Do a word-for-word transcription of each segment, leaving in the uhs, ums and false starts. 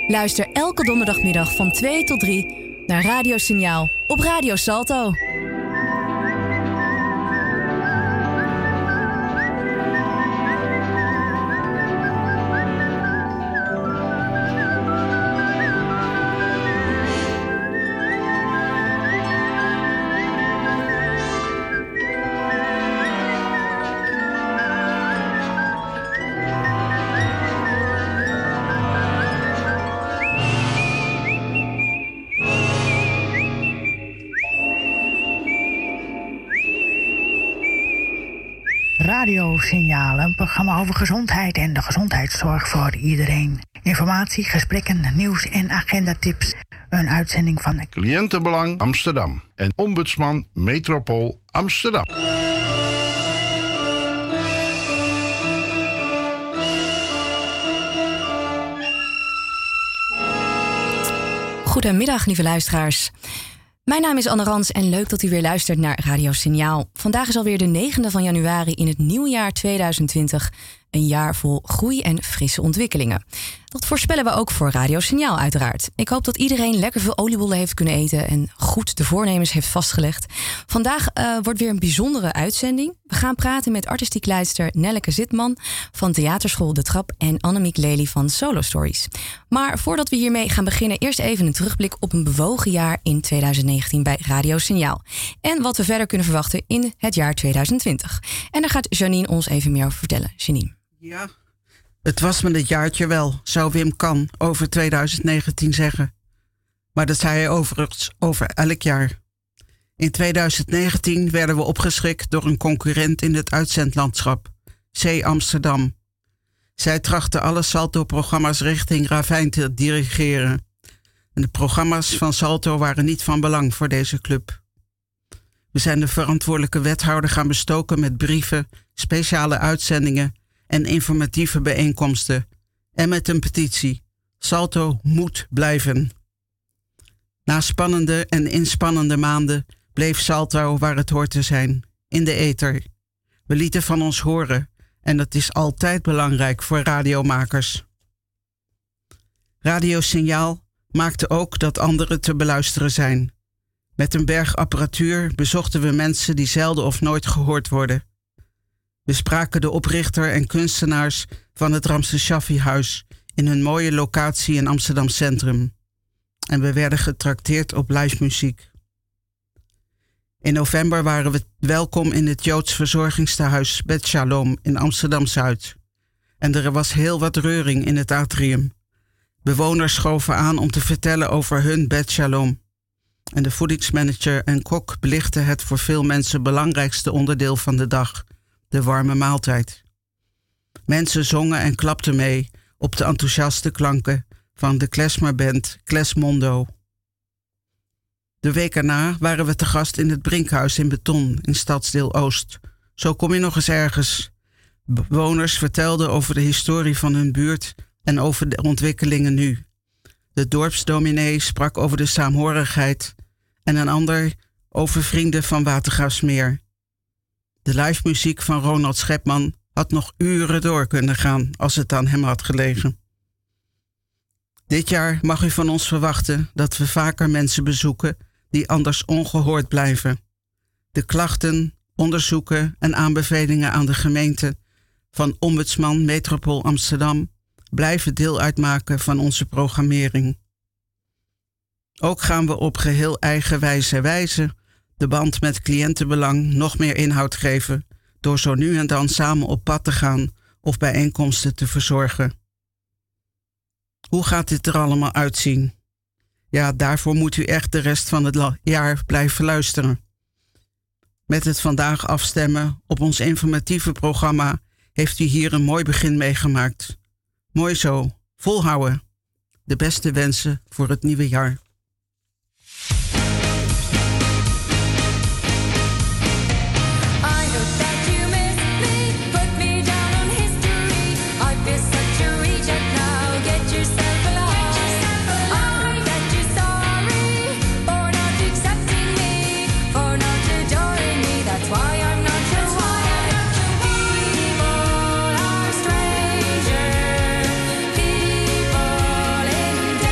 Luister elke donderdagmiddag van twee tot drie naar Radio Signaal op Radio Salto. Signaal, een programma over gezondheid en de gezondheidszorg voor iedereen. Informatie, gesprekken, nieuws en agendatips. Een uitzending van Cliëntenbelang Amsterdam en Ombudsman Metropool Amsterdam. Goedemiddag, lieve luisteraars. Mijn naam is Anne Rans en leuk dat u weer luistert naar Radio Signaal. Vandaag is alweer de negende van januari in het nieuwjaar tweeduizend twintig. Een jaar vol groei en frisse ontwikkelingen. Dat voorspellen we ook voor Radio Signaal uiteraard. Ik hoop dat iedereen lekker veel oliebollen heeft kunnen eten en goed de voornemens heeft vastgelegd. Vandaag uh, wordt weer een bijzondere uitzending. We gaan praten met artistiek leidster Nelleke Zitman van Theaterschool De Trap en Annemiek Lely van Solo Stories. Maar voordat we hiermee gaan beginnen, eerst even een terugblik op een bewogen jaar in tweeduizend negentien bij Radio Signaal. En wat we verder kunnen verwachten in het jaar tweeduizend twintig. En daar gaat Janine ons even meer over vertellen. Janine. Ja, het was me dit jaartje wel, zou Wim Kan over tweeduizend negentien zeggen. Maar dat zei hij overigens over elk jaar. In tweeduizend negentien werden we opgeschrikt door een concurrent in het uitzendlandschap, C Amsterdam. Zij trachtte alle Salto-programma's richting Ravijn te dirigeren. En de programma's van Salto waren niet van belang voor deze club. We zijn de verantwoordelijke wethouder gaan bestoken met brieven, speciale uitzendingen en informatieve bijeenkomsten. En met een petitie. Salto moet blijven. Na spannende en inspannende maanden bleef Salto waar het hoort te zijn. In de ether. We lieten van ons horen. En dat is altijd belangrijk voor radiomakers. Radio Signaal maakte ook dat anderen te beluisteren zijn. Met een berg apparatuur bezochten we mensen die zelden of nooit gehoord worden. We spraken de oprichter en kunstenaars van het Ramses Shaffi-huis in hun mooie locatie in Amsterdam Centrum. En we werden getrakteerd op live muziek. In november waren we welkom in het Joods verzorgingstehuis Bet Shalom in Amsterdam-Zuid. En er was heel wat reuring in het atrium. Bewoners schoven aan om te vertellen over hun Bet Shalom. En de voedingsmanager en kok belichtten het voor veel mensen belangrijkste onderdeel van de dag, de warme maaltijd. Mensen zongen en klapten mee op de enthousiaste klanken van de klezmerband Klezmondo. De week erna waren we te gast in het Brinkhuis in Beton in Stadsdeel Oost. Zo kom je nog eens ergens. Bewoners vertelden over de historie van hun buurt en over de ontwikkelingen nu. De dorpsdominee sprak over de saamhorigheid en een ander over vrienden van Watergraafsmeer. De live muziek van Ronald Schepman had nog uren door kunnen gaan als het aan hem had gelegen. Dit jaar mag u van ons verwachten dat we vaker mensen bezoeken die anders ongehoord blijven. De klachten, onderzoeken en aanbevelingen aan de gemeente van Ombudsman Metropool Amsterdam blijven deel uitmaken van onze programmering. Ook gaan we op geheel eigenwijze wijze de band met cliëntenbelang nog meer inhoud geven door zo nu en dan samen op pad te gaan of bijeenkomsten te verzorgen. Hoe gaat dit er allemaal uitzien? Ja, daarvoor moet u echt de rest van het jaar blijven luisteren. Met het vandaag afstemmen op ons informatieve programma heeft u hier een mooi begin meegemaakt. Mooi zo, volhouden. De beste wensen voor het nieuwe jaar. People in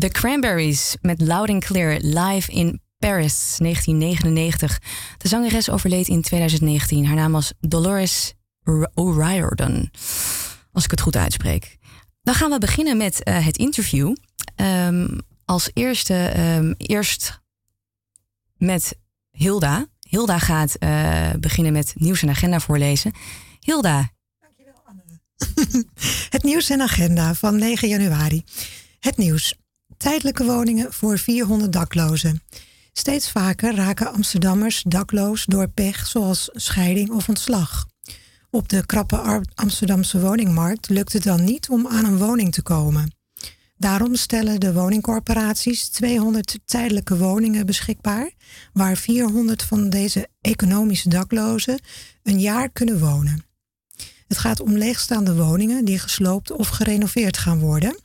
The Cranberries met Loud and Clear live in Paris, negentien negenennegentig. De zangeres overleed in twintig negentien. Haar naam was Dolores O'Riordan, als ik het goed uitspreek. Dan gaan we beginnen met uh, het interview. Um, als eerste, um, eerst met Hilda. Hilda gaat uh, beginnen met nieuws en agenda voorlezen. Hilda. Dankjewel, Anne. Het nieuws en agenda van negen januari. Het nieuws. Tijdelijke woningen voor vierhonderd daklozen. Steeds vaker raken Amsterdammers dakloos door pech zoals scheiding of ontslag. Op de krappe Amsterdamse woningmarkt lukt het dan niet om aan een woning te komen. Daarom stellen de woningcorporaties tweehonderd tijdelijke woningen beschikbaar, waar vierhonderd van deze economische daklozen een jaar kunnen wonen. Het gaat om leegstaande woningen die gesloopt of gerenoveerd gaan worden.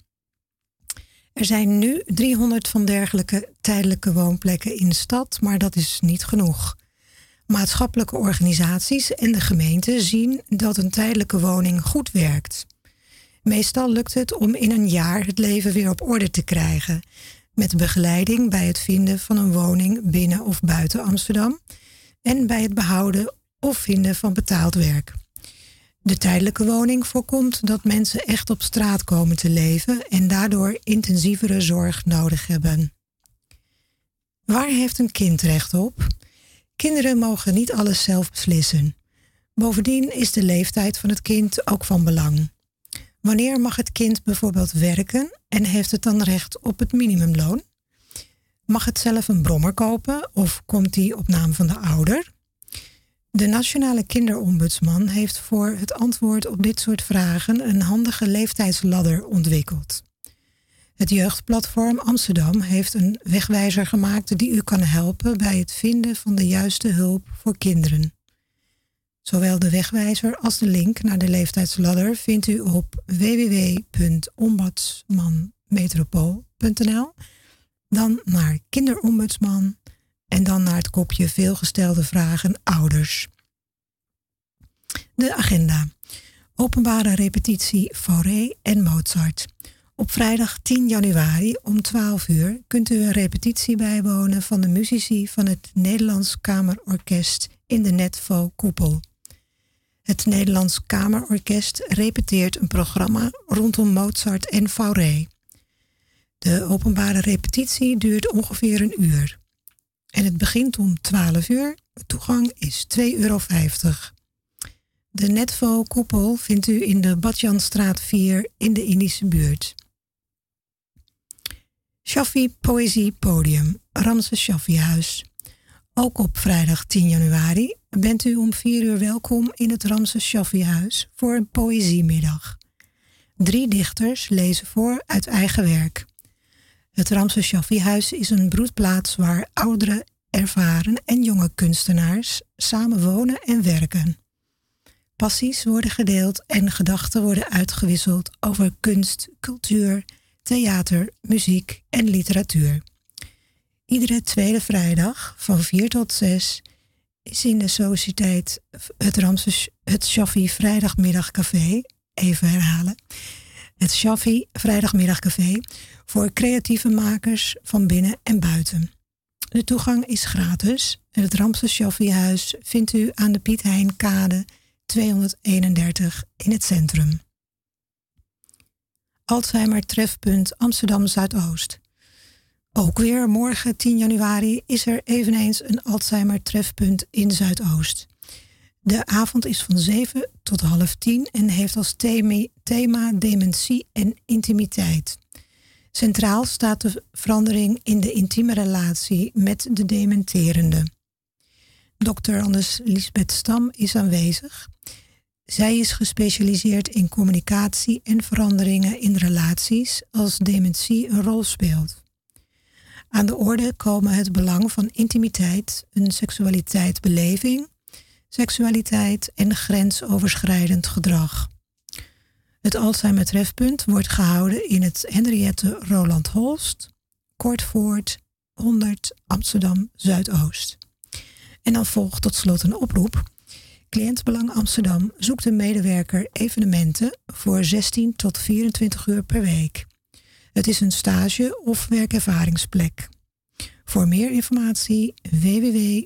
Er zijn nu driehonderd van dergelijke tijdelijke woonplekken in de stad, maar dat is niet genoeg. Maatschappelijke organisaties en de gemeente zien dat een tijdelijke woning goed werkt. Meestal lukt het om in een jaar het leven weer op orde te krijgen, met begeleiding bij het vinden van een woning binnen of buiten Amsterdam en bij het behouden of vinden van betaald werk. De tijdelijke woning voorkomt dat mensen echt op straat komen te leven en daardoor intensievere zorg nodig hebben. Waar heeft een kind recht op? Kinderen mogen niet alles zelf beslissen. Bovendien is de leeftijd van het kind ook van belang. Wanneer mag het kind bijvoorbeeld werken en heeft het dan recht op het minimumloon? Mag het zelf een brommer kopen of komt die op naam van de ouder? De Nationale Kinderombudsman heeft voor het antwoord op dit soort vragen een handige leeftijdsladder ontwikkeld. Het Jeugdplatform Amsterdam heeft een wegwijzer gemaakt die u kan helpen bij het vinden van de juiste hulp voor kinderen. Zowel de wegwijzer als de link naar de leeftijdsladder vindt u op w w w punt ombudsmanmetropool punt n l, dan naar Kinderombudsman en dan naar het kopje veelgestelde vragen ouders. De agenda. Openbare repetitie Fauré en Mozart. Op vrijdag tien januari om twaalf uur kunt u een repetitie bijwonen van de muzici van het Nederlands Kamerorkest in de Netvo-koepel. Het Nederlands Kamerorkest repeteert een programma rondom Mozart en Fauré. De openbare repetitie duurt ongeveer een uur. En het begint om twaalf uur. De toegang is twee euro vijftig. De Netvo-koepel vindt u in de Badjanstraat vier in de Indische buurt. Shaffi Poëzie Podium, Ramses Shaffi-huis. Ook op vrijdag tien januari bent u om vier uur welkom in het Ramses Shaffi-huis voor een poëziemiddag. Drie dichters lezen voor uit eigen werk. Het Ramses Shaffi-huis is een broedplaats waar oudere, ervaren en jonge kunstenaars samen wonen en werken. Passies worden gedeeld en gedachten worden uitgewisseld over kunst, cultuur, theater, muziek en literatuur. Iedere tweede vrijdag van vier tot zes is in de sociëteit het Ramses het Shaffi Vrijdagmiddagcafé, even herhalen, het Shaffi Vrijdagmiddagcafé voor creatieve makers van binnen en buiten. De toegang is gratis en het Ramses Shaffi-huis vindt u aan de Piet Heinkade tweehonderdeenendertig in het centrum. Alzheimer Trefpunt Amsterdam Zuidoost. Ook weer morgen tien januari is er eveneens een Alzheimer Trefpunt in Zuidoost. De avond is van zeven tot half tien en heeft als thema, thema dementie en intimiteit. Centraal staat de verandering in de intieme relatie met de dementerende. dokter Anders Lisbeth Stam is aanwezig. Zij is gespecialiseerd in communicatie en veranderingen in relaties als dementie een rol speelt. Aan de orde komen het belang van intimiteit, een seksualiteitsbeleving, seksualiteit en grensoverschrijdend gedrag. Het Alzheimer Trefpunt wordt gehouden in het Henriette Roland Holst, Kortvoort, honderd Amsterdam Zuidoost. En dan volgt tot slot een oproep. Cliëntbelang Amsterdam zoekt een medewerker evenementen voor zestien tot vierentwintig uur per week. Het is een stage- of werkervaringsplek. Voor meer informatie w w w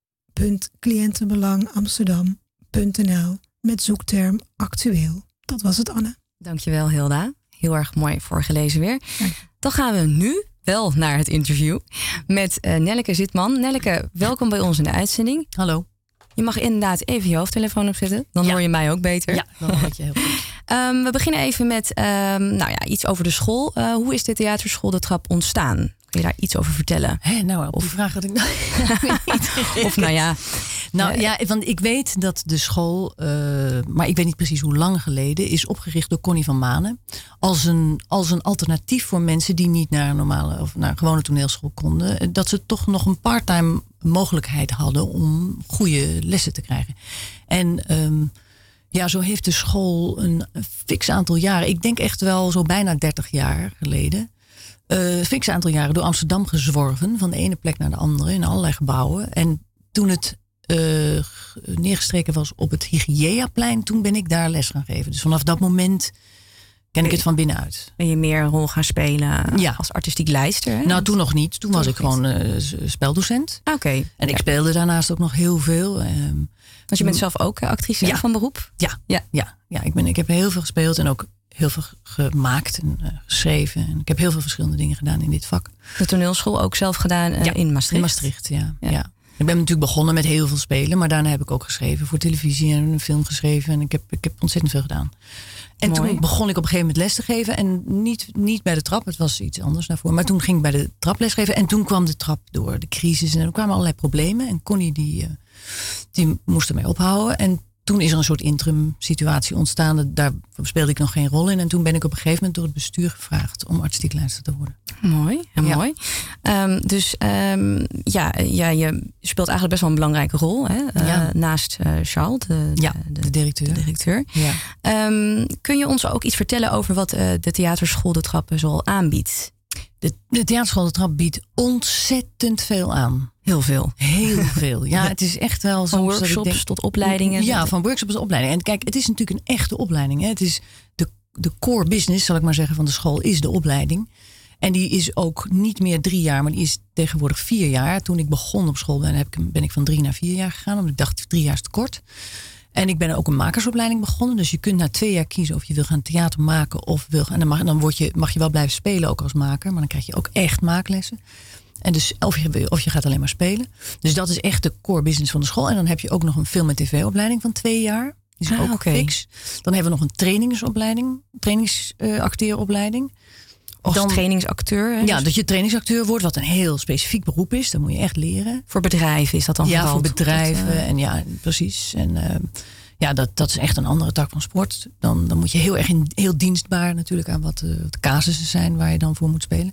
punt cliëntenbelangamsterdam punt n l met zoekterm actueel. Dat was het, Anne. Dankjewel, Hilda. Heel erg mooi voorgelezen weer. Dan gaan we nu wel naar het interview met uh, Nelleke Zitman. Nelleke, welkom bij ons in de uitzending. Hallo. Je mag inderdaad even je hoofdtelefoon opzetten. Dan ja. hoor je mij ook beter. Ja, dan hoor ik je heel goed. um, we beginnen even met um, nou ja, iets over de school. Uh, hoe is de theaterschool De Trap ontstaan? Kun je daar iets over vertellen? Hé, nou, op of, die vraag had ik nog niet. Of nou ja... Nou uh, ja, want ik weet dat de school, uh, maar ik weet niet precies hoe lang geleden, is opgericht door Connie van Manen. Als een, als een alternatief voor mensen die niet naar een normale of naar een gewone toneelschool konden. Dat ze toch nog een parttime mogelijkheid hadden om goede lessen te krijgen. En um, ja, zo heeft de school een fix aantal jaren, ik denk echt wel zo bijna dertig jaar geleden, uh, fix aantal jaren door Amsterdam gezworven. Van de ene plek naar de andere in allerlei gebouwen. En toen het Uh, neergestreken was op het Hygieaplein, toen ben ik daar les gaan geven. Dus vanaf dat moment ken ik het van binnenuit. Ben je meer een rol gaan spelen ja. als artistiek lijster? Hè? Nou, toen nog niet. Toen, toen was ik gewoon uh, speldocent. Oké. Okay. En ik ja. speelde daarnaast ook nog heel veel. Um, Want je bent zelf ook actrice ja. van beroep? Ja, ja. ja. ja ik, ben, ik heb heel veel gespeeld en ook heel veel gemaakt en uh, geschreven. En ik heb heel veel verschillende dingen gedaan in dit vak. De toneelschool ook zelf gedaan uh, ja. in Maastricht? In Maastricht, ja. ja. ja. Ik ben natuurlijk begonnen met heel veel spelen. Maar daarna heb ik ook geschreven voor televisie en een film geschreven. En ik heb, ik heb ontzettend veel gedaan. En Mooi. Toen begon ik op een gegeven moment les te geven. En niet, niet bij de trap. Het was iets anders daarvoor. Maar toen ging ik bij de trap les geven. En toen kwam de trap door de crisis. En er kwamen allerlei problemen. En Connie die, die moest ermee ophouden. En toen is er een soort interim situatie ontstaan. Daar speelde ik nog geen rol in. En toen ben ik op een gegeven moment door het bestuur gevraagd om artistiek lijster te worden. Mooi, ja. mooi. Um, dus um, ja, ja, je speelt eigenlijk best wel een belangrijke rol. Hè? Uh, ja. Naast uh, Charles, de, ja, de, de directeur. De directeur. Ja. Um, kun je ons ook iets vertellen over wat uh, de theaterschool De Trap zoal aanbiedt? De, de theaterschool De Trap biedt ontzettend veel aan. Heel veel. Heel veel. Ja, ja. Het is echt wel van workshops denk, tot opleidingen. Ja, van workshops tot opleidingen. En kijk, het is natuurlijk een echte opleiding. Hè. Het is de, de core business, zal ik maar zeggen, van de school is de opleiding. En die is ook niet meer drie jaar, maar die is tegenwoordig vier jaar. Toen ik begon op school ben, heb ik, ben ik van drie naar vier jaar gegaan. Omdat ik dacht, drie jaar is te kort. En ik ben ook een makersopleiding begonnen. Dus je kunt na twee jaar kiezen of je wil gaan theater maken. Of wil, en dan, mag, dan word je, mag je wel blijven spelen ook als maker. Maar dan krijg je ook echt maaklessen. En dus of je, of je gaat alleen maar spelen. Dus dat is echt de core business van de school. En dan heb je ook nog een film- en tv-opleiding van twee jaar. Die is ah, ook okay. fix. Dan hebben we nog een trainingsopleiding. Trainingsacteeropleiding. Als dan, trainingsacteur? Hè? Ja, dat je trainingsacteur wordt. Wat een heel specifiek beroep is. Dat moet je echt leren. Voor bedrijven is dat dan Ja, vooral? voor bedrijven. Dat, uh... En ja, precies. En uh, ja, dat, dat is echt een andere tak van sport. Dan, dan moet je heel erg in, heel dienstbaar natuurlijk aan wat, uh, wat de casussen zijn waar je dan voor moet spelen.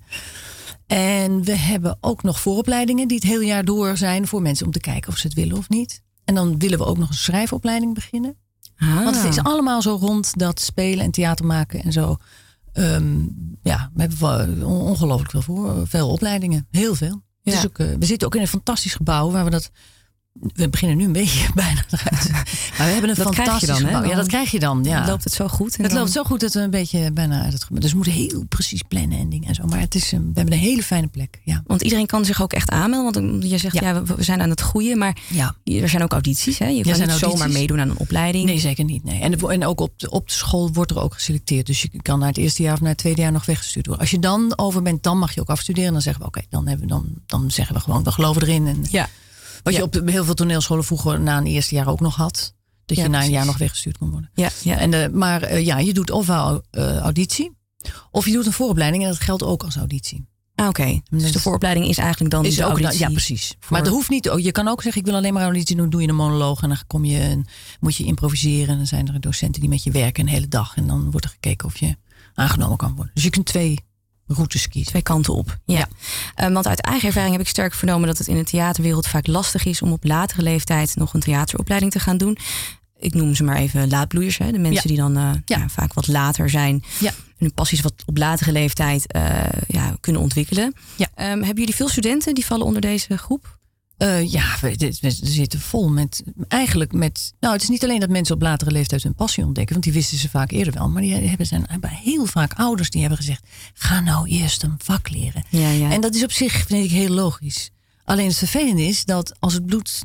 En we hebben ook nog vooropleidingen die het hele jaar door zijn voor mensen om te kijken of ze het willen of niet. En dan willen we ook nog een schrijfopleiding beginnen. Ah. Want het is allemaal zo rond dat spelen en theater maken en zo. Um, ja, we hebben ongelooflijk veel voor, veel opleidingen. Heel veel. Ja. Het is ook, uh, we zitten ook in een fantastisch gebouw waar we dat... We beginnen nu een beetje bijna eruit. Maar we hebben een dat fantastisch dan, gebouw. Hè? Ja, dat krijg je dan. Ja. Loopt het zo goed? En het dan... loopt zo goed dat we een beetje bijna uit het gebouw... Dus we moeten heel precies plannen en dingen en zo. Maar het is, we hebben een hele fijne plek. Ja. Want iedereen kan zich ook echt aanmelden. Want je zegt, ja, ja we, we zijn aan het groeien. Maar ja. er zijn ook audities. Hè? Je kan niet audities. zomaar meedoen aan een opleiding. Nee, zeker niet. Nee. En, de, en ook op de, op de school wordt er ook geselecteerd. Dus je kan naar het eerste jaar of naar het tweede jaar nog weggestuurd worden. Als je dan over bent, dan mag je ook afstuderen. En dan zeggen we, oké, okay, dan, hebben we dan, dan zeggen we gewoon, we geloven erin. En, ja. Wat ja. je op de, heel veel toneelscholen vroeger na een eerste jaar ook nog had. Dat ja, je na precies. een jaar nog weggestuurd kon worden. Ja, ja. En de, maar uh, ja, je doet ofwel uh, auditie. Of je doet een vooropleiding. En dat geldt ook als auditie. Ah, oké. Okay. Dus de vooropleiding is eigenlijk dan is de auditie? Dan, ja, precies. Voor... Maar dat hoeft niet. Je kan ook zeggen, ik wil alleen maar auditie doen. Doe je een monoloog en dan kom je en moet je improviseren. En dan zijn er docenten die met je werken een hele dag. En dan wordt er gekeken of je aangenomen kan worden. Dus je kunt twee... routes kiezen. Twee kanten op. Ja. ja. Uh, want uit eigen ervaring heb ik sterk vernomen dat het in de theaterwereld vaak lastig is om op latere leeftijd nog een theateropleiding te gaan doen. Ik noem ze maar even laatbloeiers. Hè? De mensen ja. die dan uh, ja. Ja, vaak wat later zijn. Ja. En hun passies wat op latere leeftijd uh, ja, kunnen ontwikkelen. Ja. Um, hebben jullie veel studenten die vallen onder deze groep? Uh, ja, we, we, we zitten vol met, eigenlijk met... Nou, het is niet alleen dat mensen op latere leeftijd hun passie ontdekken, want die wisten ze vaak eerder wel. Maar die hebben, zijn hebben heel vaak ouders die hebben gezegd, ga nou eerst een vak leren. Ja, ja. En dat is op zich, vind ik, heel logisch. Alleen het vervelende is dat als het bloed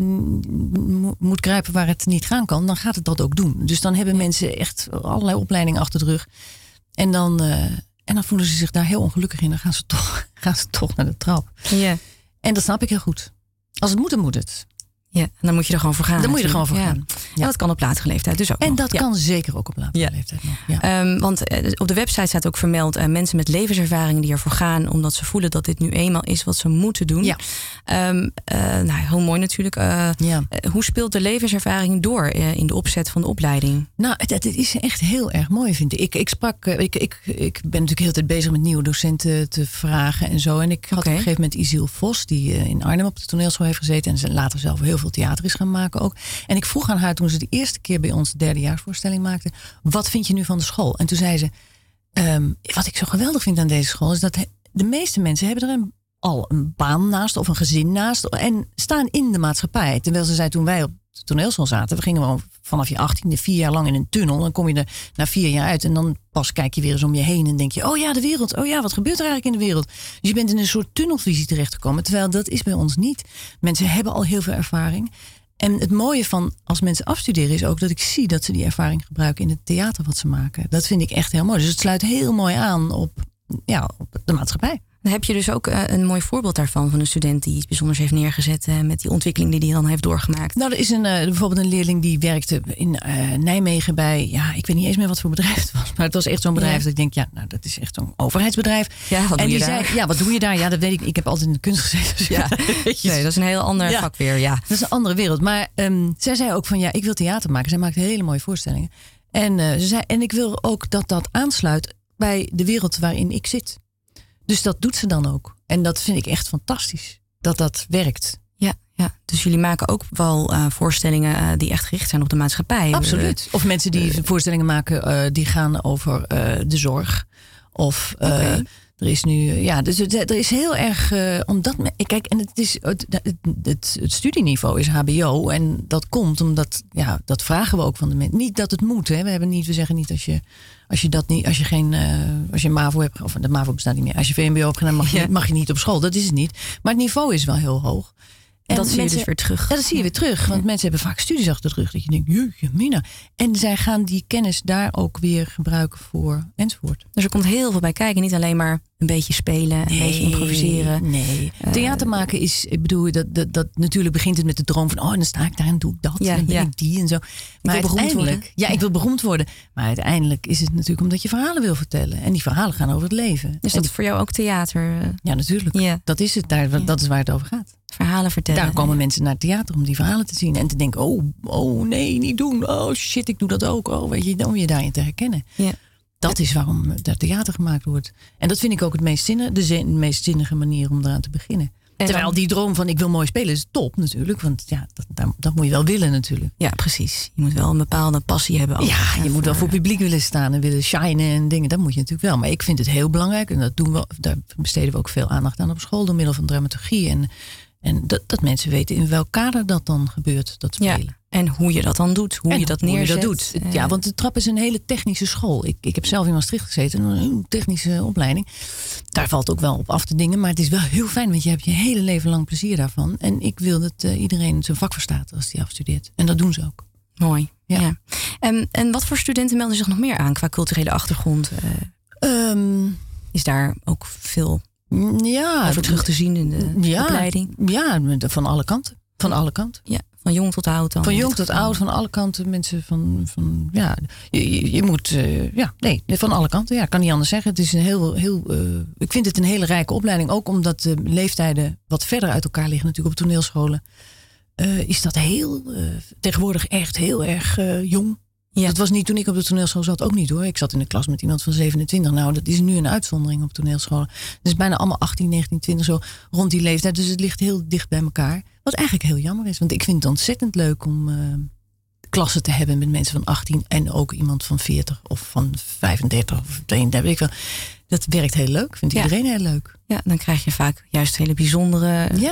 n- moet kruipen waar het niet gaan kan, dan gaat het dat ook doen. Dus dan hebben mensen echt allerlei opleidingen achter de rug. En dan, uh, en dan voelen ze zich daar heel ongelukkig in. Dan gaan ze toch, gaan ze toch naar de trap. Ja. En dat snap ik heel goed. Als het moet, dan moet het. Ja, en dan moet je er gewoon voor gaan. Dan moet je er gewoon voor ja. gaan. Ja. Ja. En dat kan op latere leeftijd dus ook En nog. dat ja. kan zeker ook op latere Ja. leeftijd nog. Ja. Um, want uh, op de website staat ook vermeld uh, mensen met levenservaringen die ervoor gaan, omdat ze voelen dat dit nu eenmaal is wat ze moeten doen. Ja. Um, uh, nou, heel mooi natuurlijk. Uh, Ja. uh, hoe speelt de levenservaring door uh, in de opzet van de opleiding? Nou, het, het is echt heel erg mooi, vind ik. Ik, ik sprak, uh, ik, ik, ik ben natuurlijk heel de tijd bezig met nieuwe docenten te vragen en zo. En ik had Okay. op een gegeven moment Isil Vos, die uh, in Arnhem op de toneelschool heeft gezeten en ze later zelf heel veel theater is gaan maken ook. En ik vroeg aan haar toen ze de eerste keer bij ons de derdejaarsvoorstelling maakte, wat vind je nu van de school? En toen zei ze, um, wat ik zo geweldig vind aan deze school is dat he, de meeste mensen hebben er een, al een baan naast of een gezin naast en staan in de maatschappij. Terwijl ze zei toen wij op de toneelschool zaten, we gingen gewoon vanaf je achttiende vier jaar lang in een tunnel. Dan kom je er na vier jaar uit en dan pas kijk je weer eens om je heen en denk je, oh ja, de wereld. Oh ja, wat gebeurt er eigenlijk in de wereld? Dus je bent in een soort tunnelvisie terechtgekomen. Terwijl dat is bij ons niet. Mensen hebben al heel veel ervaring. En het mooie van als mensen afstuderen is ook dat ik zie dat ze die ervaring gebruiken in het theater wat ze maken. Dat vind ik echt heel mooi. Dus het sluit heel mooi aan op, ja, op de maatschappij. Dan heb je dus ook uh, een mooi voorbeeld daarvan, van een student die iets bijzonders heeft neergezet uh, met die ontwikkeling die hij dan heeft doorgemaakt. Nou, er is een, uh, bijvoorbeeld een leerling die werkte in uh, Nijmegen bij, ja, ik weet niet eens meer wat voor bedrijf het was, maar het was echt zo'n bedrijf ja. dat ik denk, ja, nou, dat is echt zo'n overheidsbedrijf. Ja, wat en doe die je daar? Zei, ja, wat doe je daar? Ja, dat weet ik. Ik heb altijd in de kunst gezeten. Dus ja. Nee, dat is een heel ander ja. vak weer, ja. Dat is een andere wereld. Maar um, zij zei ook van, ja, ik wil theater maken. Zij maakt hele mooie voorstellingen. En uh, ze zei, en ik wil ook dat dat aansluit bij de wereld waarin ik zit. Dus dat doet ze dan ook. En dat vind ik echt fantastisch. Dat dat werkt. Ja, ja. Dus jullie maken ook wel uh, voorstellingen uh, die echt gericht zijn op de maatschappij. Absoluut. Of mensen die uh, voorstellingen maken uh, die gaan over uh, de zorg. Of uh, okay. er is nu, ja, dus er is heel erg, uh, omdat, kijk, en het is, het, het, het, het studieniveau is H B O en dat komt omdat, ja, dat vragen we ook van de mensen. Niet dat het moet, hè. We hebben niet, we zeggen niet als je, als je dat niet, als je geen, uh, als je MAVO hebt, of de MAVO bestaat niet meer, als je V M B O hebt gedaan, mag je, ja. mag je niet op school. Dat is het niet. Maar het niveau is wel heel hoog. En dat mensen, zie je dus weer terug. Ja, dat zie je weer terug. Want ja. mensen hebben vaak studies achter de rug. Dat je denkt, jeetje, mina. En zij gaan die kennis daar ook weer gebruiken voor enzovoort. Dus er komt heel veel bij kijken. Niet alleen maar een beetje spelen, een nee, beetje improviseren. Nee, uh, theater maken is, ik bedoel, dat, dat, dat, natuurlijk begint het met de droom van, oh, dan sta ik daar en doe ik dat. Ja, en dan ben ja. ik die en zo. Maar ik wil beroemd worden. Ja, ik wil beroemd worden. Maar uiteindelijk is het natuurlijk omdat je verhalen wil vertellen. En die verhalen gaan over het leven. Dus dat is voor jou ook theater? Ja, natuurlijk. Ja. Dat is het. Daar, dat is waar het over gaat. Verhalen vertellen. Daar komen mensen naar het theater om die verhalen te zien. En te denken, oh, oh nee, niet doen. Oh shit, ik doe dat ook. Oh, weet je, om je daarin te herkennen. Ja. Dat is waarom er theater gemaakt wordt. En dat vind ik ook het meest zinnige, de, zin, de meest zinnige manier om eraan te beginnen. En Terwijl dan, die droom van ik wil mooi spelen is top natuurlijk. Want ja, dat, dat, dat moet je wel willen natuurlijk. Ja, precies. Je moet wel een bepaalde passie hebben. Ja, je voor, moet wel voor publiek willen staan en willen shinen en dingen. Dat moet je natuurlijk wel. Maar ik vind het heel belangrijk. En dat doen we, daar besteden we ook veel aandacht aan op school. Door middel van dramaturgie. En, en dat, dat mensen weten in welk kader dat dan gebeurt, dat spelen. Ja. En hoe je dat dan doet, hoe en je dat neerzet. Hoe je dat doet. Ja, want de trap is een hele technische school. Ik, ik heb zelf in Maastricht gezeten, een technische opleiding. Daar valt ook wel op af te dingen, maar het is wel heel fijn, want je hebt je hele leven lang plezier daarvan. En ik wil dat uh, iedereen zijn vak verstaat als die afstudeert. En dat doen ze ook. Mooi. Ja. ja. En, en wat voor studenten melden zich nog meer aan qua culturele achtergrond? Uh, um, is daar ook veel ja, over terug te zien in de ja, opleiding? Ja, van alle kanten. Van alle kanten. Ja. Van jong tot oud dan? Van jong tot oud, van alle kanten. Mensen van, van ja, je, je, je moet, uh, ja, nee, van alle kanten. Ja, ik kan niet anders zeggen. Het is een heel, heel, uh, ik vind het een hele rijke opleiding. Ook omdat de leeftijden wat verder uit elkaar liggen natuurlijk op toneelscholen. Uh, is dat heel, uh, tegenwoordig echt heel erg uh, jong. Ja. Dat was niet toen ik op de toneelschool zat, ook niet hoor. Ik zat in de klas met iemand van zevenentwintig. Nou, dat is nu een uitzondering op toneelscholen. Dus bijna allemaal achttien, negentien, twintig zo rond die leeftijd. Dus het ligt heel dicht bij elkaar. Wat eigenlijk heel jammer is. Want ik vind het ontzettend leuk om uh, klassen te hebben met mensen van achttien. En ook iemand van veertig of van vijfendertig of tweeëndertig. Weet ik wel. Dat werkt heel leuk. Vindt ja. iedereen heel leuk. Ja, dan krijg je vaak juist hele bijzondere ja.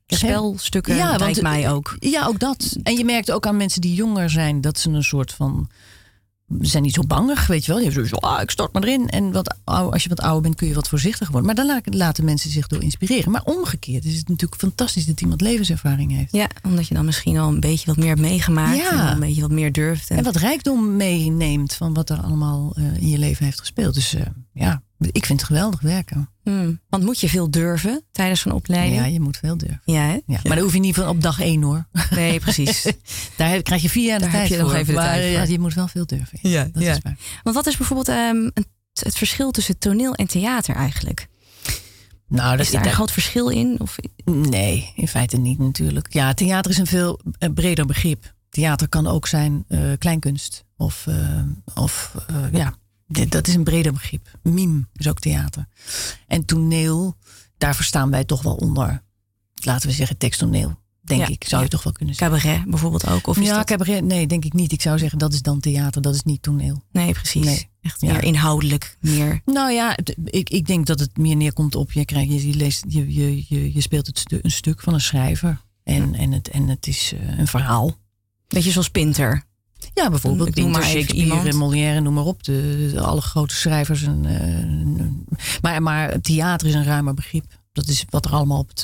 spelstukken, ja, lijkt want, mij ook. Ja, ook dat. En je merkt ook aan mensen die jonger zijn dat ze een soort van... Ze zijn niet zo bangig, weet je wel. Je hebt zo, ah, ik stort maar erin. En wat, als je wat ouder bent, kun je wat voorzichtiger worden. Maar dan laten mensen zich door inspireren. Maar omgekeerd is het natuurlijk fantastisch dat iemand levenservaring heeft. Ja, omdat je dan misschien al een beetje wat meer hebt meegemaakt. Ja. En een beetje wat meer durft. En, en wat rijkdom meeneemt van wat er allemaal uh, in je leven heeft gespeeld. Dus uh, ja, ik vind het geweldig werken. Hmm. Want moet je veel durven tijdens zo'n opleiding? Ja, je moet veel durven. Ja, hè? Ja. Ja. Maar dat hoef je niet van op dag één hoor. Nee, precies. Daar krijg je vier jaar de Daar tijd heb je voor. nog even de maar tijd voor. Ja, je moet wel veel durven. Ja, Ja, dat ja. is waar. Want wat is bijvoorbeeld um, het verschil tussen toneel en theater eigenlijk? Nou, dat is daar een groot verschil in? Of? Nee, in feite niet natuurlijk. Ja, theater is een veel uh, breder begrip. Theater kan ook zijn uh, kleinkunst. Of, uh, of uh, ja, dit, dat is een breder begrip. Mime is ook theater. En toneel, daar verstaan wij toch wel onder, laten we zeggen, teksttoneel. Denk ja, ik, zou ja. je toch wel kunnen zeggen. Cabaret bijvoorbeeld ook? Of is ja, dat... cabaret, nee, denk ik niet. Ik zou zeggen, dat is dan theater, dat is niet toneel. Nee, precies. Nee. Echt meer ja. inhoudelijk, meer... Nou ja, ik, ik denk dat het meer neerkomt op... Je, krijgt, je, je, leest, je, je, je, je speelt het stu, een stuk van een schrijver. En, en, het, en het is uh, een verhaal. Beetje zoals Pinter. Ja, bijvoorbeeld Pinter, Shakespeare, Molière, noem maar op. De, de alle grote schrijvers. En, uh, maar, maar theater is een ruimer begrip. Dat is wat er allemaal op het...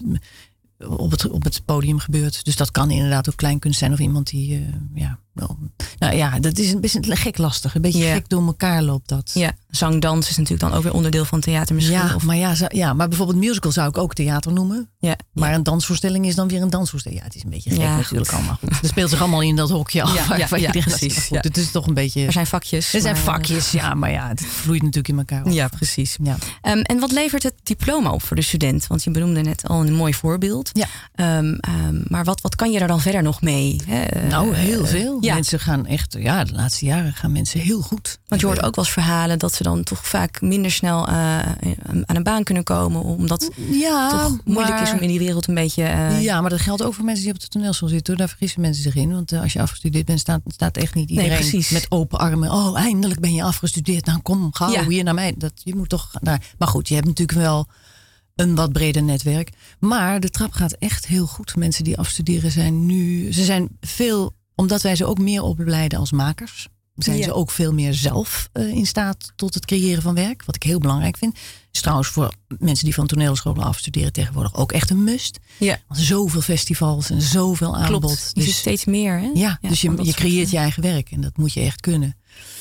Op het, op het podium gebeurt. Dus dat kan inderdaad ook kleinkunst zijn. Of iemand die, uh, ja, wel, nou ja, dat is een beetje gek lastig. Een beetje yeah. gek door elkaar loopt dat. Ja, zang, dans is natuurlijk dan ook weer onderdeel van theater misschien. Ja, of... maar, ja, zo, ja, maar bijvoorbeeld musical zou ik ook theater noemen. Ja, maar ja. een dansvoorstelling is dan weer een dansvoorstelling. Ja, het is een beetje gek ja, natuurlijk goed. allemaal. Goed. Het speelt zich allemaal in dat hokje af. Ja, ja, ja, precies. Ja. Het is toch een beetje... Er zijn vakjes. Er zijn maar... vakjes, ja, maar ja, het vloeit natuurlijk in elkaar op. Ja, precies. Ja. Um, en wat levert het diploma op voor de student? Want je benoemde net al een mooi voorbeeld. Ja. Um, um, maar wat, wat kan je daar dan verder nog mee? Hè? Nou, heel veel. Ja. Mensen gaan echt, ja, de laatste jaren gaan mensen heel goed. Want je hoort ook wel eens verhalen dat ze dan toch vaak minder snel uh, aan een baan kunnen komen. Omdat ja, het toch moeilijk maar, is om in die wereld een beetje... Uh, ja, maar dat geldt ook voor mensen die op de toneelschool zitten. Hoor. Daar vergissen mensen zich in. Want uh, als je afgestudeerd bent, staat, staat echt niet iedereen nee, met open armen. Oh, eindelijk ben je afgestudeerd. Nou, kom gauw ja. hier naar mij. Dat, je moet toch naar... Maar goed, je hebt natuurlijk wel een wat breder netwerk. Maar de trap gaat echt heel goed. Mensen die afstuderen zijn nu... Ze zijn veel... Omdat wij ze ook meer opleiden als makers... zijn ja. ze ook veel meer zelf uh, in staat tot het creëren van werk. Wat ik heel belangrijk vind. Is trouwens voor mensen die van toneelscholen afstuderen tegenwoordig ook echt een must. Ja. Want zoveel festivals en zoveel aanbod. Klopt, je dus, ziet steeds meer. Hè? Ja, ja, dus je, je creëert je eigen werk. En dat moet je echt kunnen.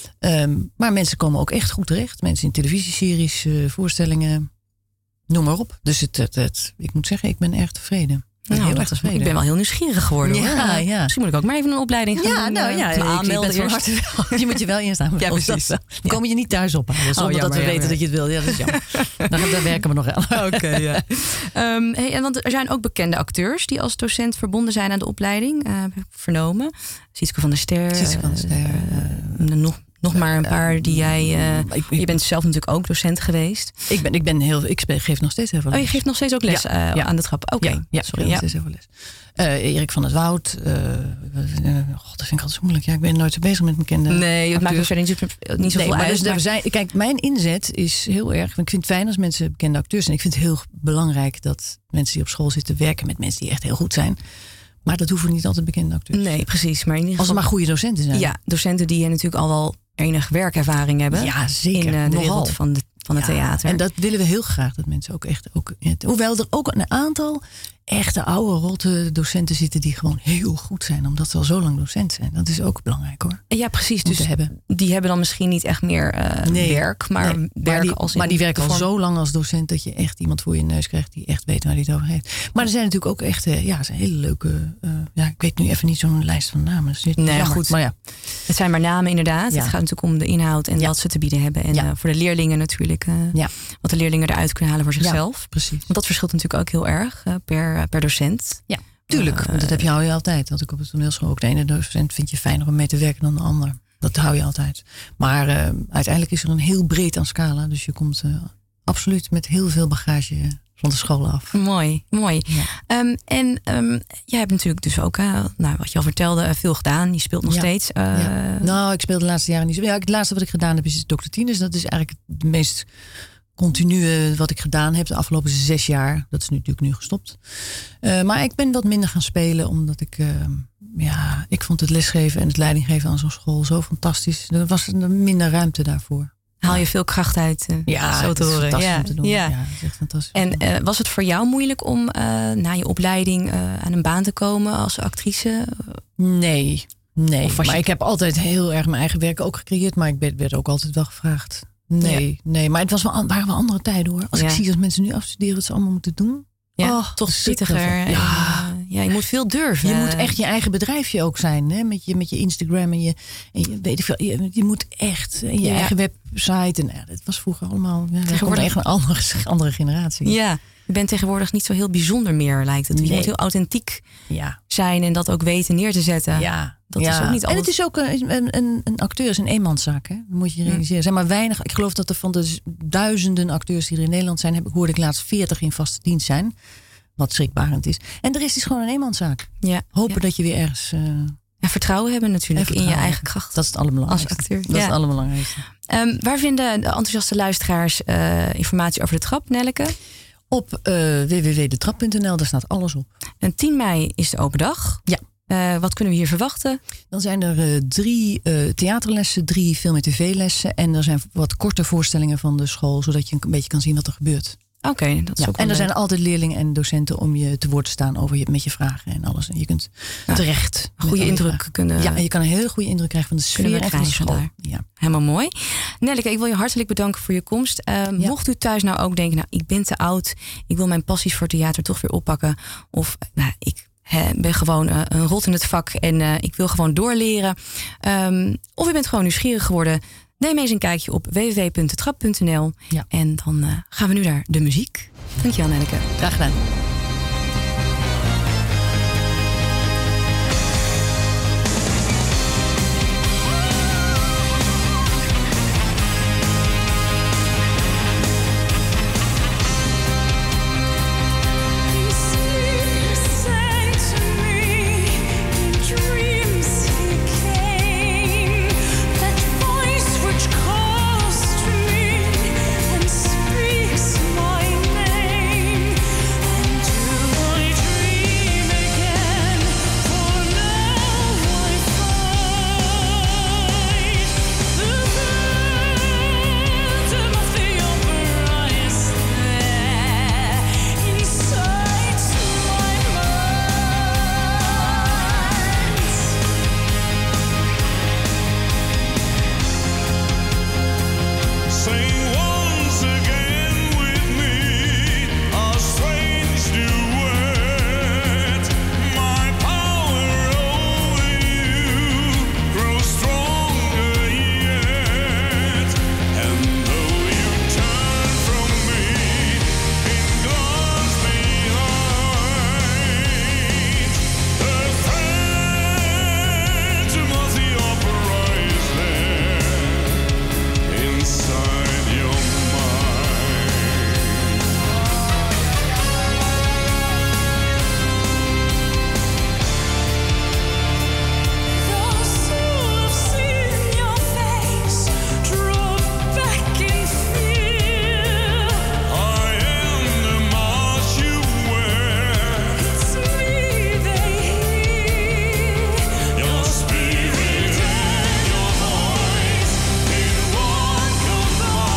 Um, maar mensen komen ook echt goed terecht. Mensen in televisieseries, uh, voorstellingen. Noem maar op. Dus het, het, het, ik moet zeggen, ik ben erg tevreden. Nou, heel erg tevreden. Ik ben wel heel nieuwsgierig geworden. Ja, ja. Misschien moet ik ook maar even een opleiding gaan ja, doen. Nou, ja, ja, aanmelden eerst. Je moet je wel eerst aanmelden. Ja, precies. Dan kom je niet thuis op. Zonder oh, jammer, dat we jammer. weten dat je het wil. Ja, dat is jammer. dan, dan werken we nog wel. Oké, okay, ja. um, hey, want er zijn ook bekende acteurs die als docent verbonden zijn aan de opleiding. Uh, heb ik vernomen. Sietske van der Ster. Sietske van der Ster. Uh, uh, nog Nog maar een paar die jij... Uh, ik, ik, je bent zelf natuurlijk ook docent geweest. Ik, ben, ik, ben heel, ik geef nog steeds heel veel les. Oh, je geeft nog steeds ook les ja, uh, ja. aan de trap? Oké, okay. ja, ja, sorry. Ja. Steeds heel veel les. Uh, Erik van het Woud. Uh, uh, God, dat vind ik altijd zo moeilijk. Ja, ik ben nooit zo bezig met mijn kinderen. Nee, het maakt me verder niet, niet zo nee, veel maar uit. Dus maar... Zijn, kijk, mijn inzet is heel erg... Ik vind het fijn als mensen bekende acteurs zijn. Ik vind het heel belangrijk dat mensen die op school zitten... werken met mensen die echt heel goed zijn... Maar dat hoeven niet altijd bekende acteurs. Nee, precies. Maar in ieder geval... Als het maar goede docenten zijn. Ja, docenten die natuurlijk al wel enig werkervaring hebben. Ja, zeker. In uh, de wereld van, de, van het ja, theater. En dat willen we heel graag. Dat mensen ook echt... Ook, hoewel er ook een aantal echte oude rotte docenten zitten... die gewoon heel goed zijn. Omdat ze al zo lang docent zijn. Dat is ook belangrijk hoor. Ja, precies. Dus hebben. Die hebben dan misschien niet echt meer uh, nee, werk. Maar, nee, maar, die, als maar die werken al zo lang als docent... dat je echt iemand voor je neus krijgt... die echt weet waar hij het over heeft. Maar er zijn natuurlijk ook echt... Uh, ja, zijn hele leuke... Uh, ja, ik weet nu even niet zo'n lijst van namen. Dus nee, jammer, goed. Maar ja. Het zijn maar namen inderdaad. Ja. Het gaat natuurlijk om de inhoud en ja. wat ze te bieden hebben. En ja. uh, voor de leerlingen natuurlijk. Uh, ja. Wat de leerlingen eruit kunnen halen voor zichzelf. Ja, precies. Want dat verschilt natuurlijk ook heel erg uh, per, uh, per docent. Ja, tuurlijk. Uh, want dat heb je, hou je altijd. Dat ik op het toneelschool ook de ene docent vind je fijner om mee te werken dan de ander. Dat hou je altijd. Maar uh, uiteindelijk is er een heel breed aan scala. Dus je komt uh, absoluut met heel veel bagage van de school af. Mooi, mooi. Ja. Um, en um, jij hebt natuurlijk dus ook, uh, nou, wat je al vertelde, uh, veel gedaan. Je speelt nog ja. steeds. Uh, ja. Nou, ik speel de laatste jaren niet zo. Ja, het laatste wat ik gedaan heb is dokter Tinus. Dat is eigenlijk het meest continue wat ik gedaan heb de afgelopen zes jaar. Dat is nu natuurlijk nu gestopt. Uh, maar ik ben wat minder gaan spelen. Omdat ik... Uh, ja, ik vond het lesgeven en het leidinggeven aan zo'n school zo fantastisch. Er was minder ruimte daarvoor. Haal je veel kracht uit, uh, ja, zo te horen. Fantastisch ja, om te doen. Ja. Ja, het is echt fantastisch. En uh, was het voor jou moeilijk om uh, na je opleiding uh, aan een baan te komen als actrice? Nee, nee. Maar je... ik heb altijd heel erg mijn eigen werk ook gecreëerd. Maar ik werd, werd ook altijd wel gevraagd. Nee, ja. nee. Maar het was wel, waren wel andere tijden hoor. Als ja. ik zie dat mensen nu afstuderen wat ze allemaal moeten doen. Ja, oh, toch pittiger. Ja. ja, je moet veel durven. Je moet echt je eigen bedrijfje ook zijn. Hè? Met, je, met je Instagram en je, en je weet ik veel. Je, je moet echt en je ja. eigen website. En ja, dat was vroeger allemaal. Ja, tegenwoordig echt een andere, andere generatie. Ja, je bent tegenwoordig niet zo heel bijzonder meer, lijkt het. Nee. Je moet heel authentiek ja. zijn en dat ook weten neer te zetten. Ja. Dat ja. is ook niet en het is ook een, een, een, een acteur is een eenmanszaak. Hè? Dat moet je realiseren. Er zijn maar weinig. Ik geloof dat er van de duizenden acteurs die er in Nederland zijn, heb, hoorde ik laatst veertig in vaste dienst zijn. Wat schrikbarend is. En de rest is gewoon een eenmanszaak. Ja, Hopen ja. dat je weer ergens... Uh, en vertrouwen hebben natuurlijk vertrouwen in je eigen kracht. Dat is het allerbelangrijkste. Als acteur. Dat ja. is het allerbelangrijkste. Um, waar vinden de enthousiaste luisteraars uh, informatie over de trap, Nelleke? Op uh, w w w punt de trap punt n l, daar staat alles op. En tien mei is de open dag. Ja. Uh, wat kunnen we hier verwachten? Dan zijn er uh, drie uh, theaterlessen, drie film- en tv-lessen. En er zijn wat korte voorstellingen van de school, zodat je een beetje kan zien wat er gebeurt. Oké, okay, dat is ja, ook En er leuk. zijn altijd leerlingen en docenten om je te woord te staan over je, met je vragen en alles. En je kunt ja, terecht. Een goede indruk kunnen. Ja, en je kan een hele goede indruk krijgen van de sfeer en van de school. Daar. Ja. Helemaal mooi. Nelleke, ik wil je hartelijk bedanken voor je komst. Uh, ja. Mocht u thuis nou ook denken, nou, ik ben te oud. Ik wil mijn passies voor theater toch weer oppakken. Of, nou, ik He, ben gewoon uh, een rot in het vak en uh, ik wil gewoon doorleren. Um, of je bent gewoon nieuwsgierig geworden. Neem eens een kijkje op w w w punt de trap punt n l. Ja. En dan uh, gaan we nu naar de muziek. Dankjewel, Nelleke. Graag gedaan. Goodbye.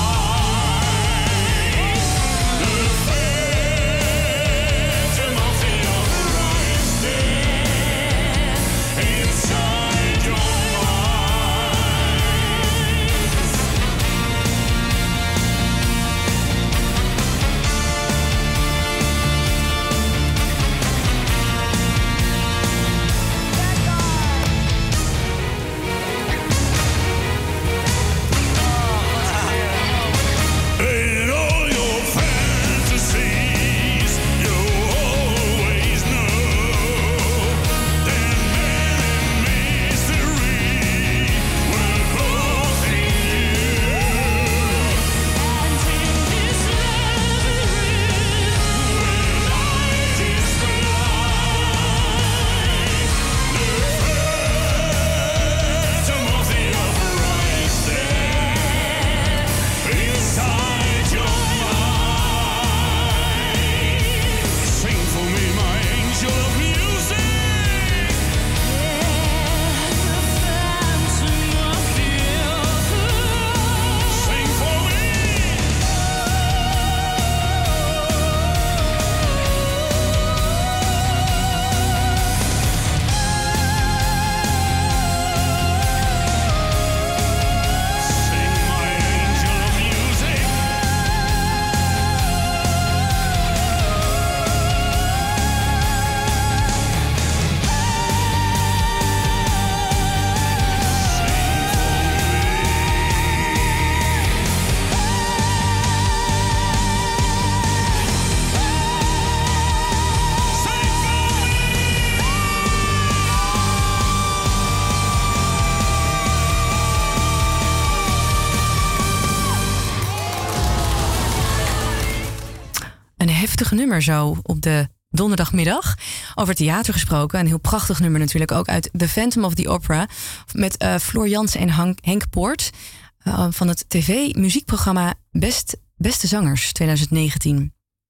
heftig nummer zo op de donderdagmiddag. Over theater gesproken. Een heel prachtig nummer natuurlijk ook uit The Phantom of the Opera. Met uh, Floor Jansen en Hank, Henk Poort. Uh, van het tv-muziekprogramma Best, Beste Zangers twintig negentien.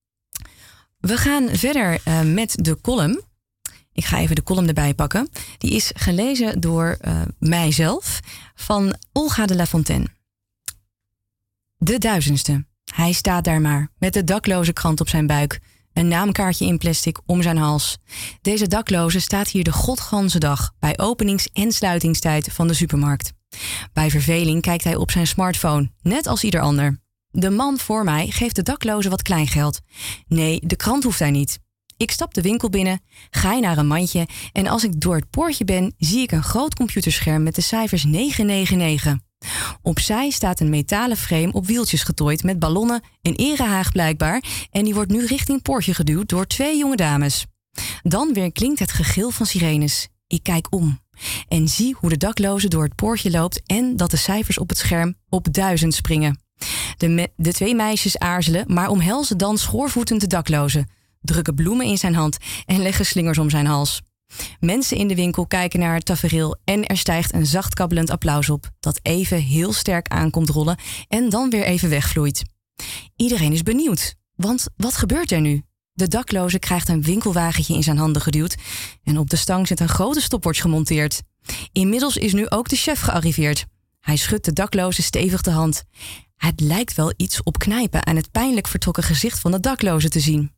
We gaan verder uh, met de column. Ik ga even de column erbij pakken. Die is gelezen door uh, mijzelf van Olga de La Fontaine. De duizendste. Hij staat daar maar, met de dakloze krant op zijn buik. Een naamkaartje in plastic om zijn hals. Deze dakloze staat hier de godganse dag... bij openings- en sluitingstijd van de supermarkt. Bij verveling kijkt hij op zijn smartphone, net als ieder ander. De man voor mij geeft de dakloze wat kleingeld. Nee, de krant hoeft hij niet. Ik stap de winkel binnen, ga naar een mandje... en als ik door het poortje ben, zie ik een groot computerscherm... met de cijfers negen negen negen. Opzij staat een metalen frame op wieltjes getooid met ballonnen, een erehaag blijkbaar, en die wordt nu richting poortje geduwd door twee jonge dames. Dan weer klinkt het gegil van sirenes. Ik kijk om en zie hoe de dakloze door het poortje loopt en dat de cijfers op het scherm op duizend springen. De, me- de twee meisjes aarzelen, maar omhelzen dan schoorvoetend de dakloze, drukken bloemen in zijn hand en leggen slingers om zijn hals. Mensen in de winkel kijken naar het tafereel en er stijgt een zacht kabbelend applaus op, dat even heel sterk aankomt rollen en dan weer even wegvloeit. Iedereen is benieuwd, want wat gebeurt er nu? De dakloze krijgt een winkelwagentje in zijn handen geduwd en op de stang zit een grote stopwatch gemonteerd. Inmiddels is nu ook de chef gearriveerd. Hij schudt de dakloze stevig de hand. Het lijkt wel iets op knijpen aan het pijnlijk vertrokken gezicht van de dakloze te zien.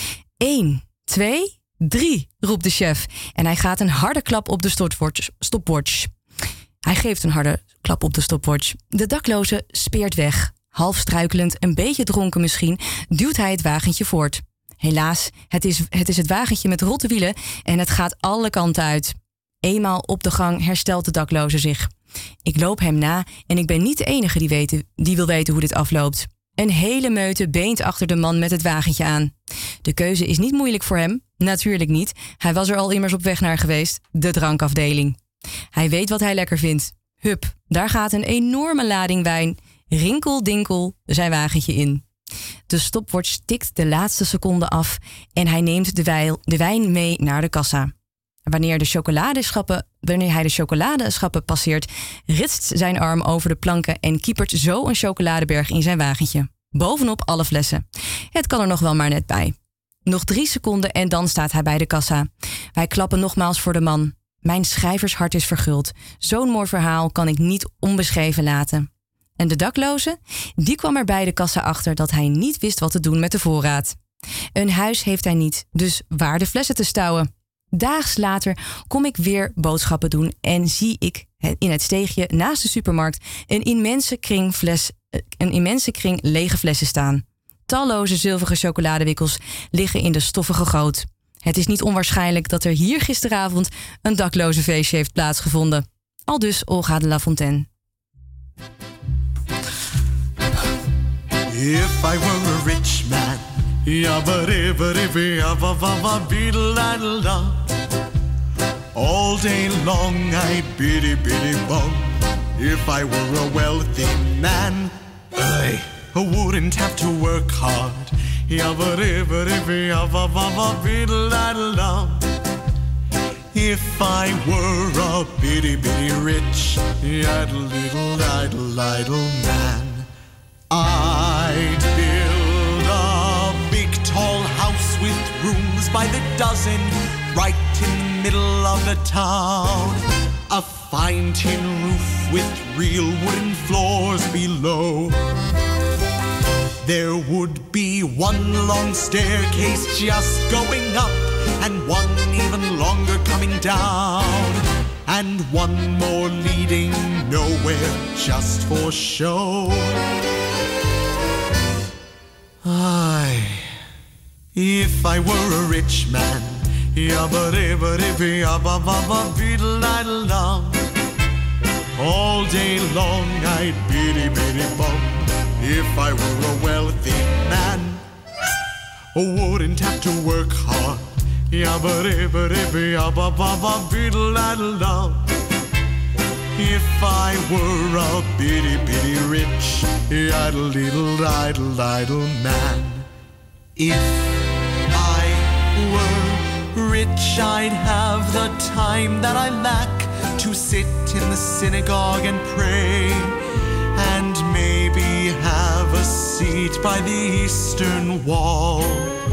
Eén, twee... Drie, roept de chef. En hij gaat een harde klap op de stopwatch. stopwatch. Hij geeft een harde klap op de stopwatch. De dakloze speert weg. Half struikelend, een beetje dronken misschien, duwt hij het wagentje voort. Helaas, het is, het is het wagentje met rotte wielen en het gaat alle kanten uit. Eenmaal op de gang herstelt de dakloze zich. Ik loop hem na en ik ben niet de enige die, weet, die wil weten hoe dit afloopt. Een hele meute beent achter de man met het wagentje aan. De keuze is niet moeilijk voor hem. Natuurlijk niet. Hij was er al immers op weg naar geweest. De drankafdeling. Hij weet wat hij lekker vindt. Hup, daar gaat een enorme lading wijn. Rinkel dinkel zijn wagentje in. De stopwatch tikt de laatste seconde af en hij neemt de, wij, de wijn mee naar de kassa. Wanneer, de chocoladeschappen, wanneer hij de chocoladeschappen passeert, ritst zijn arm over de planken en kiepert zo een chocoladeberg in zijn wagentje. Bovenop alle flessen. Het kan er nog wel maar net bij. Nog drie seconden en dan staat hij bij de kassa. Wij klappen nogmaals voor de man. Mijn schrijvershart is verguld. Zo'n mooi verhaal kan ik niet onbeschreven laten. En de dakloze? Die kwam er bij de kassa achter dat hij niet wist wat te doen met de voorraad. Een huis heeft hij niet, dus waar de flessen te stouwen? Daags later kom ik weer boodschappen doen en zie ik in het steegje naast de supermarkt een immense kring, fles, een immense kring lege flessen staan. Talloze zilveren chocoladewikkels liggen in de stoffige goot. Het is niet onwaarschijnlijk dat er hier gisteravond een dakloze feestje heeft plaatsgevonden. Aldus Olga de La Fontaine. If I were a rich man, all day long I'd biddy biddy bum. If I were a wealthy man, I wouldn't have to work hard. If I were a bitty bitty rich, idle little idle idle man, I'd build a big tall house with rooms by the dozen, right in the middle of the town. A fine tin roof with real wooden floors below. There would be one long staircase just going up, and one even longer coming down, and one more leading nowhere just for show. Aye, if I were a rich man, all day long I'd biddy biddy bum. If I were a wealthy man, wouldn't have to work hard. If I were a bitty bitty rich, idle little idle idle man. If rich, I'd have the time that I lack to sit in the synagogue and pray, and maybe have a seat by the eastern wall.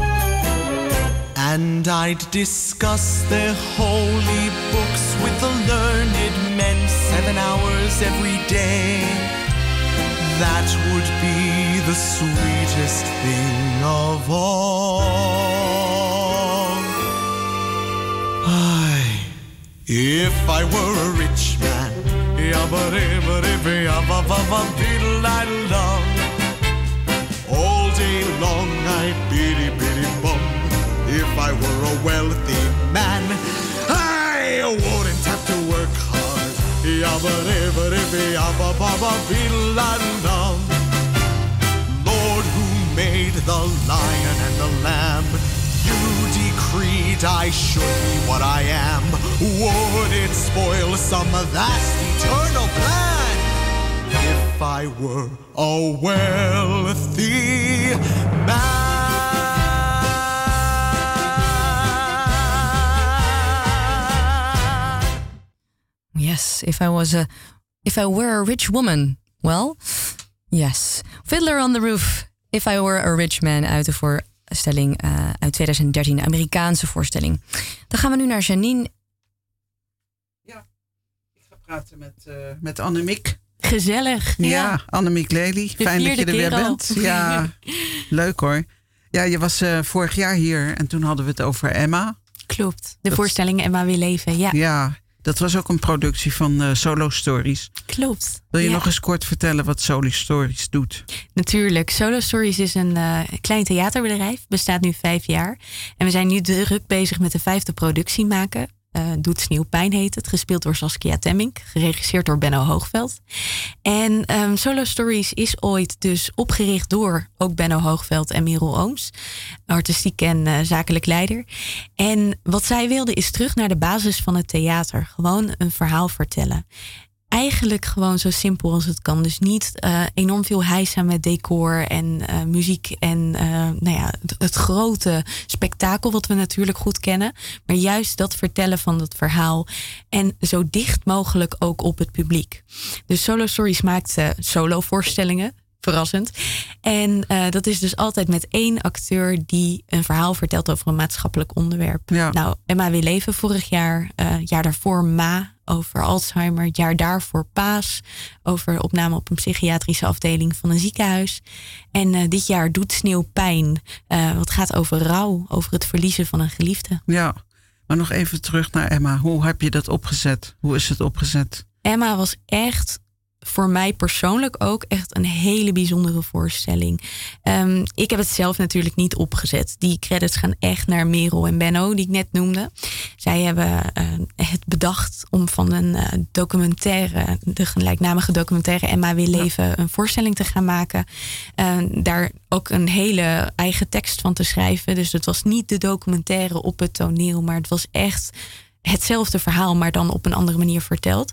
And I'd discuss their holy books with the learned men seven hours every day. That would be the sweetest thing of all. I, if I were a rich man, all day long I'd biddy biddy bum. If I were a wealthy man, I wouldn't have to work hard. Lord, who made the lion and the lamb, you decreed I should be what I am. Would it spoil some vast eternal plan if I were a wealthy man? Yes, if I was a, if I were a rich woman. Well, yes. Fiddler on the Roof, If I Were a Rich Man uit de voorstelling uh, uit twintig dertien, de Amerikaanse voorstelling. Dan gaan we nu naar Janine. Ja, ik ga praten met, uh, met Annemiek. Gezellig. Ja, ja. Annemiek Lely. De Fijn dat je er weer al. bent. Ja, leuk hoor. Ja, je was uh, vorig jaar hier en toen hadden we het over Emma. Klopt, de dat, voorstelling Emma Wil Leven, ja. Ja, dat was ook een productie van uh, Solo Stories. Klopt. Wil je ja. nog eens kort vertellen wat Solo Stories doet? Natuurlijk. Solo Stories is een uh, klein theaterbedrijf. Bestaat nu vijf jaar. En we zijn nu druk bezig met de vijfde productie maken. Uh, Doet Sneeuw Pijn heet het. Gespeeld door Saskia Temmink. Geregisseerd door Benno Hoogveld. En um, Solo Stories is ooit dus opgericht door ook Benno Hoogveld en Merel Ooms. Artistiek en uh, zakelijk leider. En wat zij wilde is terug naar de basis van het theater. Gewoon een verhaal vertellen. Eigenlijk gewoon zo simpel als het kan. Dus niet uh, enorm veel heisa met decor en uh, muziek en uh, nou ja, het, het grote spektakel wat we natuurlijk goed kennen. Maar juist dat vertellen van het verhaal. En zo dicht mogelijk ook op het publiek. Dus Solo Stories maakt uh, solo voorstellingen. Verrassend. En uh, dat is dus altijd met één acteur die een verhaal vertelt over een maatschappelijk onderwerp. Ja. Nou, Emma Wil Leven vorig jaar. Uh, jaar daarvoor Ma over Alzheimer. Het jaar daarvoor Paas over opname op een psychiatrische afdeling van een ziekenhuis. En uh, dit jaar Doet Sneeuw Pijn. Uh, wat gaat over rouw, over het verliezen van een geliefde. Ja, maar nog even terug naar Emma. Hoe heb je dat opgezet? Hoe is het opgezet? Emma was echt voor mij persoonlijk ook echt een hele bijzondere voorstelling. Um, ik heb het zelf natuurlijk niet opgezet. Die credits gaan echt naar Merel en Benno, die ik net noemde. Zij hebben uh, het bedacht om van een uh, documentaire, de gelijknamige documentaire Emma Wil Leven, ja. een voorstelling te gaan maken. Uh, daar ook een hele eigen tekst van te schrijven. Dus het was niet de documentaire op het toneel, maar het was echt hetzelfde verhaal, maar dan op een andere manier verteld.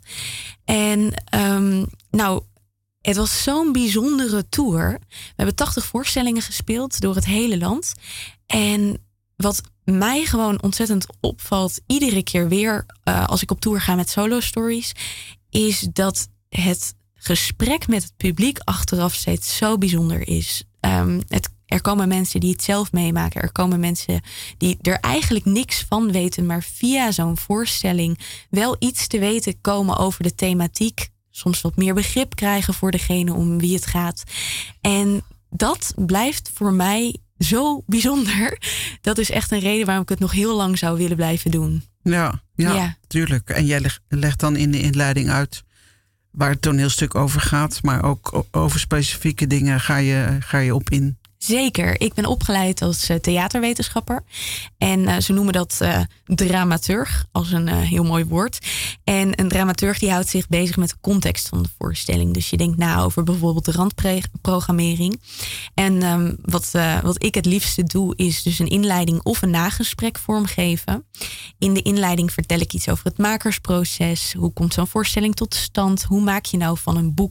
En um, nou, het was zo'n bijzondere tour. We hebben tachtig voorstellingen gespeeld door het hele land. En wat mij gewoon ontzettend opvalt, iedere keer weer uh, als ik op tour ga met Solo Stories, is dat het gesprek met het publiek achteraf steeds zo bijzonder is. Um, het Er komen mensen die het zelf meemaken. Er komen mensen die er eigenlijk niks van weten, maar via zo'n voorstelling wel iets te weten komen over de thematiek. Soms wat meer begrip krijgen voor degene om wie het gaat. En dat blijft voor mij zo bijzonder. Dat is echt een reden waarom ik het nog heel lang zou willen blijven doen. Ja, ja, ja. Tuurlijk. En jij legt, legt dan in de inleiding uit waar het toneelstuk over gaat, maar ook over specifieke dingen ga je, ga je op in. Zeker. Ik ben opgeleid als uh, theaterwetenschapper. En uh, ze noemen dat uh, dramaturg, als een uh, heel mooi woord. En een dramaturg die houdt zich bezig met de context van de voorstelling. Dus je denkt na over bijvoorbeeld de randprogrammering. En um, wat, uh, wat ik het liefste doe, is dus een inleiding of een nagesprek vormgeven. In de inleiding vertel ik iets over het makersproces. Hoe komt zo'n voorstelling tot stand? Hoe maak je nou van een boek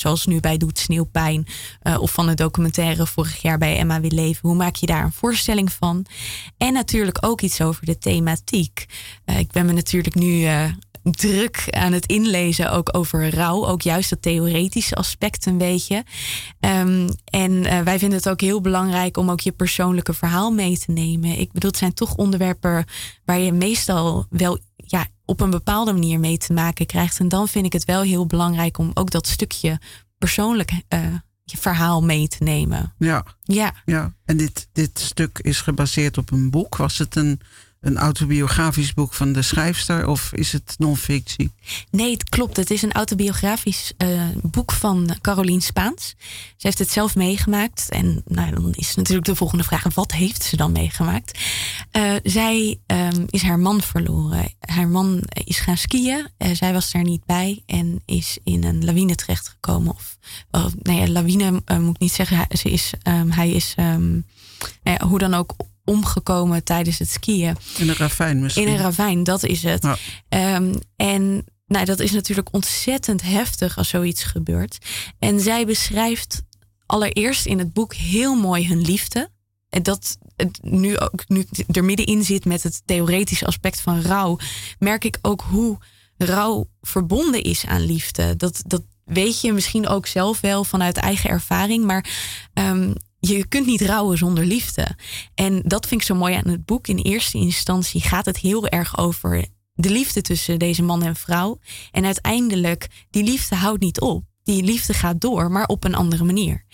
Zoals nu bij Doet Sneeuwpijn. Uh, of van de documentaire vorig jaar bij Emma Wil Leven. Hoe maak je daar een voorstelling van? En natuurlijk ook iets over de thematiek. Uh, ik ben me natuurlijk nu uh, druk aan het inlezen ook over rouw. Ook juist dat theoretische aspect een beetje. Um, en uh, wij vinden het ook heel belangrijk om ook je persoonlijke verhaal mee te nemen. Ik bedoel, het zijn toch onderwerpen waar je meestal wel ja, op een bepaalde manier mee te maken krijgt. En dan vind ik het wel heel belangrijk om ook dat stukje persoonlijk uh, je verhaal mee te nemen. Ja, ja. ja. En dit, dit stuk is gebaseerd op een boek. Was het een, een autobiografisch boek van de schrijfster of is het non-fictie? Nee, het klopt. Het is een autobiografisch uh, boek van Carolien Spaans. Ze heeft het zelf meegemaakt. En nou, dan is natuurlijk de volgende vraag, wat heeft ze dan meegemaakt? Uh, zij um, is haar man verloren. Haar man is gaan skiën. Uh, zij was daar niet bij en is in een lawine terechtgekomen. Of, uh, nee, een lawine uh, moet ik niet zeggen. Ze is, um, hij is um, uh, hoe dan ook omgekomen tijdens het skiën. In een ravijn misschien. In een ravijn, dat is het. Ja. Um, en nou, dat is natuurlijk ontzettend heftig als zoiets gebeurt. En zij beschrijft allereerst in het boek heel mooi hun liefde. En dat het nu ook nu er middenin zit met het theoretische aspect van rouw, merk ik ook hoe rouw verbonden is aan liefde. Dat, dat weet je misschien ook zelf wel vanuit eigen ervaring, maar um, je kunt niet rouwen zonder liefde. En dat vind ik zo mooi aan het boek. In eerste instantie gaat het heel erg over de liefde tussen deze man en vrouw. En uiteindelijk, die liefde houdt niet op. Die liefde gaat door, maar op een andere manier.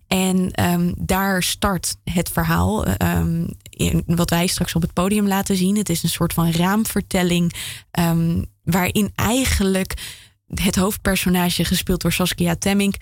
En um, daar start het verhaal. Um, in, wat wij straks op het podium laten zien. Het is een soort van raamvertelling. Um, waarin eigenlijk het hoofdpersonage, gespeeld door Saskia Temmink,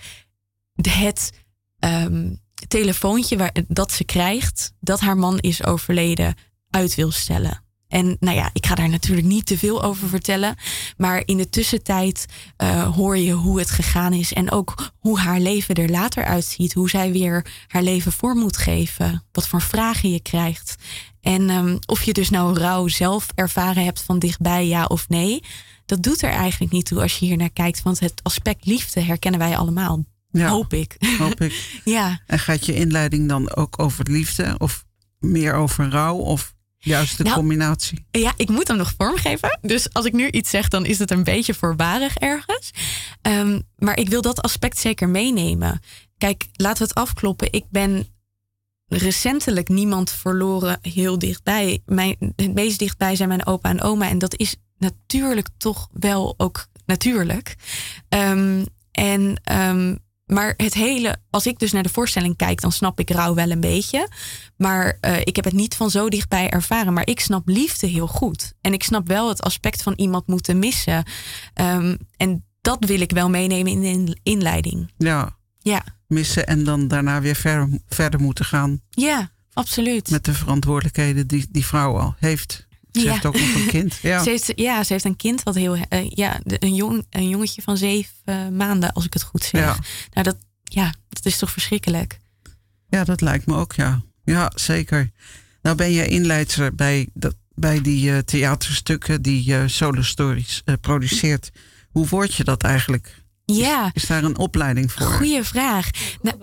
het um, telefoontje waar, dat ze krijgt, dat haar man is overleden, uit wil stellen. En nou ja, ik ga daar natuurlijk niet te veel over vertellen. Maar in de tussentijd uh, hoor je hoe het gegaan is. En ook hoe haar leven er later uitziet. Hoe zij weer haar leven vorm moet geven. Wat voor vragen je krijgt. En um, of je dus nou rouw zelf ervaren hebt van dichtbij, ja of nee. Dat doet er eigenlijk niet toe als je hier naar kijkt. Want het aspect liefde herkennen wij allemaal. Ja, hoop ik. Hoop ik. Ja. En gaat je inleiding dan ook over liefde? Of meer over rouw? Of juist de nou, combinatie? Ja, ik moet hem nog vormgeven. Dus als ik nu iets zeg, dan is het een beetje voorbarig ergens. Um, maar ik wil dat aspect zeker meenemen. Kijk, laten we het afkloppen. Ik ben recentelijk niemand verloren heel dichtbij. Mijn, het meest dichtbij zijn mijn opa en oma. En dat is natuurlijk toch wel ook natuurlijk. Um, en... Um, Maar het hele, als ik dus naar de voorstelling kijk, dan snap ik rouw wel een beetje. Maar uh, ik heb het niet van zo dichtbij ervaren. Maar ik snap liefde heel goed. En ik snap wel het aspect van iemand moeten missen. Um, en dat wil ik wel meenemen in de inleiding. Ja, ja. Missen en dan daarna weer verder, verder moeten gaan. Ja, absoluut. Met de verantwoordelijkheden die die vrouw al heeft. Ze ja. heeft ook nog een kind. Ja. Ze heeft, ja, ze heeft een kind wat heel... Uh, ja, een, jong, een jongetje van zeven uh, maanden, als ik het goed zeg. Ja. Nou, dat, ja, dat is toch verschrikkelijk? Ja, dat lijkt me ook, ja. Ja, zeker. Nou ben je inleidster bij, dat, bij die uh, theaterstukken die uh, Solo Stories uh, produceert. Hoe word je dat eigenlijk? Ja. Is, is daar een opleiding voor? Goeie vraag. Nou,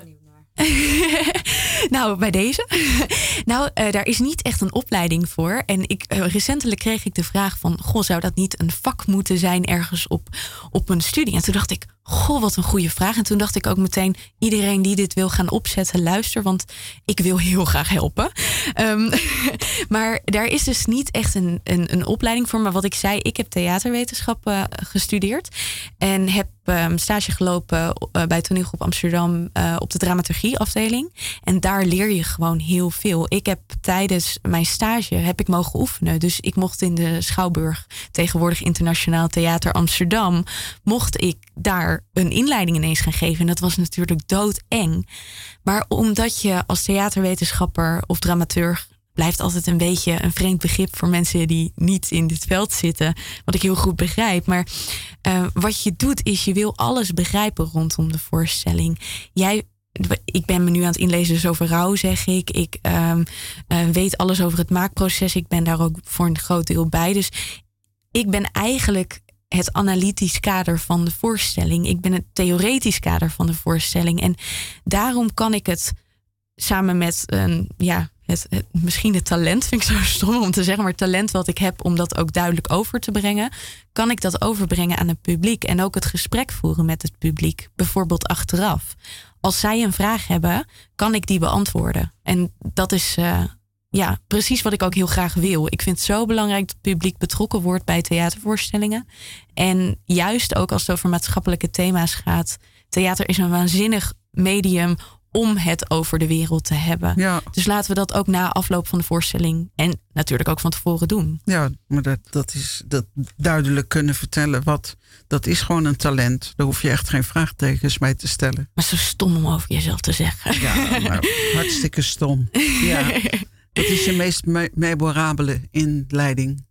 nou, bij deze. nou, uh, daar is niet echt een opleiding voor. En ik, uh, recentelijk kreeg ik de vraag van, goh, zou dat niet een vak moeten zijn ergens op, op een studie? En toen dacht ik, goh, wat een goede vraag. En toen dacht ik ook meteen, iedereen die dit wil gaan opzetten, luister, want ik wil heel graag helpen. Um, maar daar is dus niet echt een, een, een opleiding voor. Maar wat ik zei, ik heb theaterwetenschappen uh, gestudeerd. En heb um, stage gelopen uh, bij Toneelgroep Amsterdam uh, op de dramaturgieafdeling. En daar leer je gewoon heel veel. Ik heb tijdens mijn stage heb ik mogen oefenen. Dus ik mocht in de Schouwburg, tegenwoordig Internationaal Theater Amsterdam, mocht ik daar een inleiding ineens gaan geven. En dat was natuurlijk doodeng. Maar omdat je als theaterwetenschapper of dramaturg, blijft altijd een beetje een vreemd begrip voor mensen die niet in dit veld zitten. Wat ik heel goed begrijp. Maar uh, wat je doet is, je wil alles begrijpen rondom de voorstelling. Jij, ik ben me nu aan het inlezen dus over rouw, zeg ik. Ik um, uh, weet alles over het maakproces. Ik ben daar ook voor een groot deel bij. Dus ik ben eigenlijk het analytisch kader van de voorstelling. Ik ben het theoretisch kader van de voorstelling. En daarom kan ik het samen met een, ja, het, het, misschien het talent, vind ik zo stom om te zeggen, maar het talent wat ik heb om dat ook duidelijk over te brengen, kan ik dat overbrengen aan het publiek en ook het gesprek voeren met het publiek, bijvoorbeeld achteraf. Als zij een vraag hebben, kan ik die beantwoorden. En dat is uh, ja, precies wat ik ook heel graag wil. Ik vind het zo belangrijk dat het publiek betrokken wordt bij theatervoorstellingen. En juist ook als het over maatschappelijke thema's gaat. Theater is een waanzinnig medium om het over de wereld te hebben. Ja. Dus laten we dat ook na afloop van de voorstelling en natuurlijk ook van tevoren doen. Ja, maar dat, dat is dat duidelijk kunnen vertellen. Wat, dat is gewoon een talent. Daar hoef je echt geen vraagtekens bij te stellen. Maar zo stom om over jezelf te zeggen. Ja, maar hartstikke stom. Ja. Wat is je meest me- memorabele inleiding?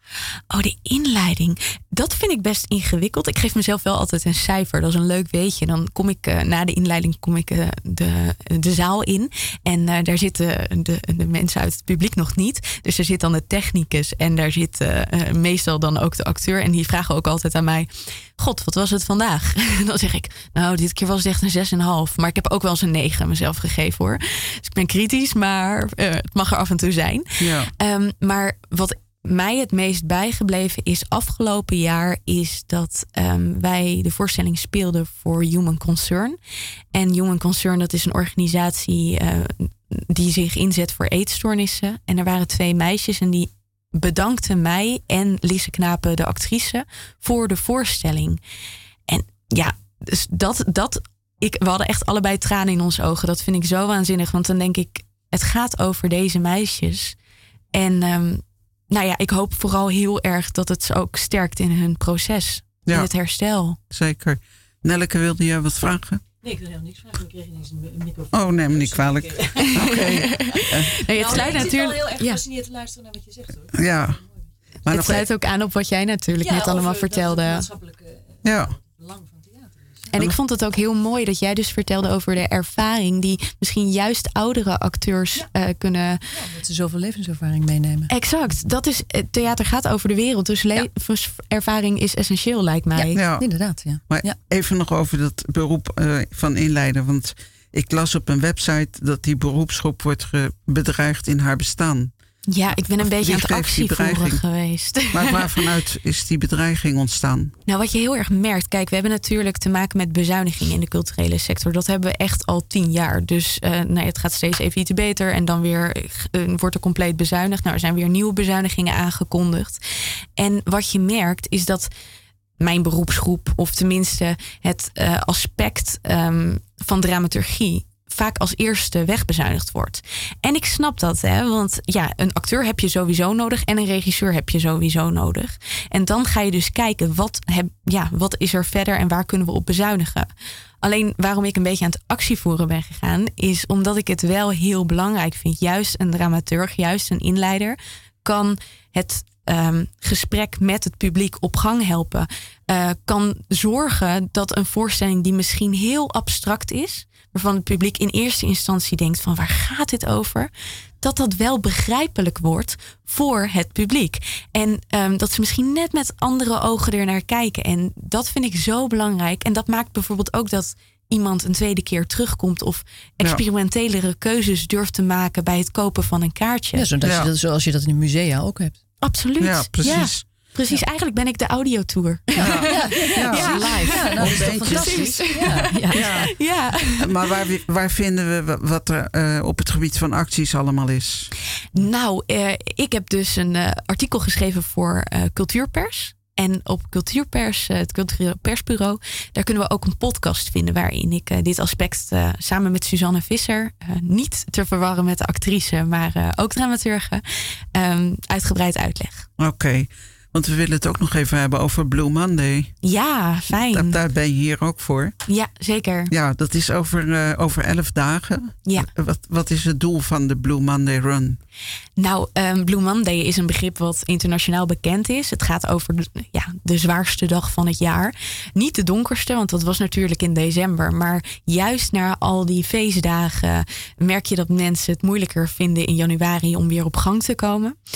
Oh, de inleiding. Dat vind ik best ingewikkeld. Ik geef mezelf wel altijd een cijfer. Dat is een leuk weetje. Dan kom ik uh, na de inleiding kom ik uh, de, de zaal in. En uh, daar zitten de, de mensen uit het publiek nog niet. Dus er zit dan de technicus. En daar zit uh, uh, meestal dan ook de acteur. En die vragen ook altijd aan mij: God, wat was het vandaag? Dan zeg ik, nou, dit keer was het echt een zes en een half. Maar ik heb ook wel eens een negen mezelf gegeven, hoor. Dus ik ben kritisch, maar uh, het mag er af en toe zijn. Ja. Um, maar wat mij het meest bijgebleven is afgelopen jaar, is dat um, wij de voorstelling speelden voor Human Concern. En Human Concern, dat is een organisatie uh, die zich inzet voor eetstoornissen. En er waren twee meisjes en die bedankten mij en Lise Knapen, de actrice, voor de voorstelling. En ja, dus dat, dat ik, we hadden echt allebei tranen in onze ogen. Dat vind ik zo waanzinnig, want dan denk ik, het gaat over deze meisjes. En um, nou ja, ik hoop vooral heel erg dat het ze ook sterkt in hun proces. Ja, in het herstel. Zeker. Nelleke, wilde jij wat vragen? Nee, ik wil helemaal niks vragen. Ik kreeg ineens een microfoon. Oh, neem me niet kwalijk. Oké. Okay. Nee, het nou, sluit ik natuurlijk. zit wel heel erg gefascineerd te luisteren naar wat je zegt, hoor. Ja. Maar het sluit ook aan op wat jij natuurlijk ja, net allemaal vertelde. Het maatschappelijke uh, ja. belang van theater is. En ik vond het ook heel mooi dat jij dus vertelde over de ervaring die misschien juist oudere acteurs ja. uh, kunnen. Ja, omdat ze zoveel levenservaring meenemen. Exact. Dat is, theater gaat over de wereld. Dus levenservaring ja. is essentieel, lijkt mij. Ja, ja. Inderdaad. Ja. Maar ja. even nog over dat beroep uh, van inleider. Want ik las op een website dat die beroepsgroep wordt ge- bedreigd in haar bestaan. Ja, ik ben een beetje aan het actievoeren geweest. Maar waarvanuit is die bedreiging ontstaan? Nou, wat je heel erg merkt. Kijk, we hebben natuurlijk te maken met bezuinigingen in de culturele sector. Dat hebben we echt al tien jaar. Dus uh, nou, het gaat steeds even iets beter. En dan weer uh, wordt er compleet bezuinigd. Nou, er zijn weer nieuwe bezuinigingen aangekondigd. En wat je merkt is dat mijn beroepsgroep, of tenminste het uh, aspect um, van dramaturgie, vaak als eerste wegbezuinigd wordt. En ik snap dat, hè, want ja, een acteur heb je sowieso nodig en een regisseur heb je sowieso nodig. En dan ga je dus kijken, wat, heb, ja, wat is er verder en waar kunnen we op bezuinigen? Alleen waarom ik een beetje aan het actievoeren ben gegaan, is omdat ik het wel heel belangrijk vind. Juist een dramaturg, juist een inleider, kan het Um, gesprek met het publiek op gang helpen. Uh, kan zorgen dat een voorstelling die misschien heel abstract is, waarvan het publiek in eerste instantie denkt van waar gaat dit over, dat dat wel begrijpelijk wordt voor het publiek. En um, dat ze misschien net met andere ogen er naar kijken. En dat vind ik zo belangrijk. En dat maakt bijvoorbeeld ook dat iemand een tweede keer terugkomt of experimentelere keuzes durft te maken bij het kopen van een kaartje. Ja, zodat ja. je dat, zoals je dat in de musea ook hebt. Absoluut. Ja, precies. Ja, precies. Ja. Eigenlijk ben ik de audiotour. Ja, ja, ja. ja. ja. live. Ja, nou, dat is fantastisch. Ja. Ja. Ja. Ja. Maar waar, waar vinden we wat er uh, op het gebied van acties allemaal is? Nou, uh, ik heb dus een uh, artikel geschreven voor uh, Cultuurpers. En op Cultuurpers, het Cultureel Persbureau, daar kunnen we ook een podcast vinden waarin ik uh, dit aspect uh, samen met Suzanne Visser, uh, niet te verwarren met de actrice, maar uh, ook dramaturge, um, uitgebreid uitleg. Oké, okay. Want we willen het ook nog even hebben over Blue Monday. Ja, fijn. Daar, daar ben je hier ook voor. Ja, zeker. Ja, dat is over, uh, over elf dagen. Ja. Wat, wat is het doel van de Blue Monday Run? Nou, um, Blue Monday is een begrip wat internationaal bekend is. Het gaat over de, ja, de zwaarste dag van het jaar. Niet de donkerste, want dat was natuurlijk in december. Maar juist na al die feestdagen merk je dat mensen het moeilijker vinden in januari om weer op gang te komen.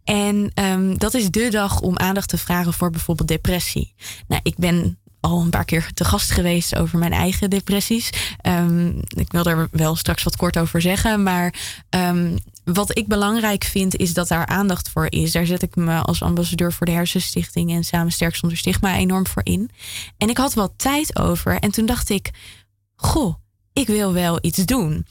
En um, dat is de dag om aandacht te vragen voor bijvoorbeeld depressie. Nou, ik ben al een paar keer te gast geweest over mijn eigen depressies. Um, ik wil er wel straks wat kort over zeggen. Maar um, wat ik belangrijk vind is dat daar aandacht voor is. Daar zet ik me als ambassadeur voor de Hersenstichting en Samen Sterk Zonder Stigma enorm voor in. En ik had wel tijd over. En toen dacht ik, goh, ik wil wel iets doen.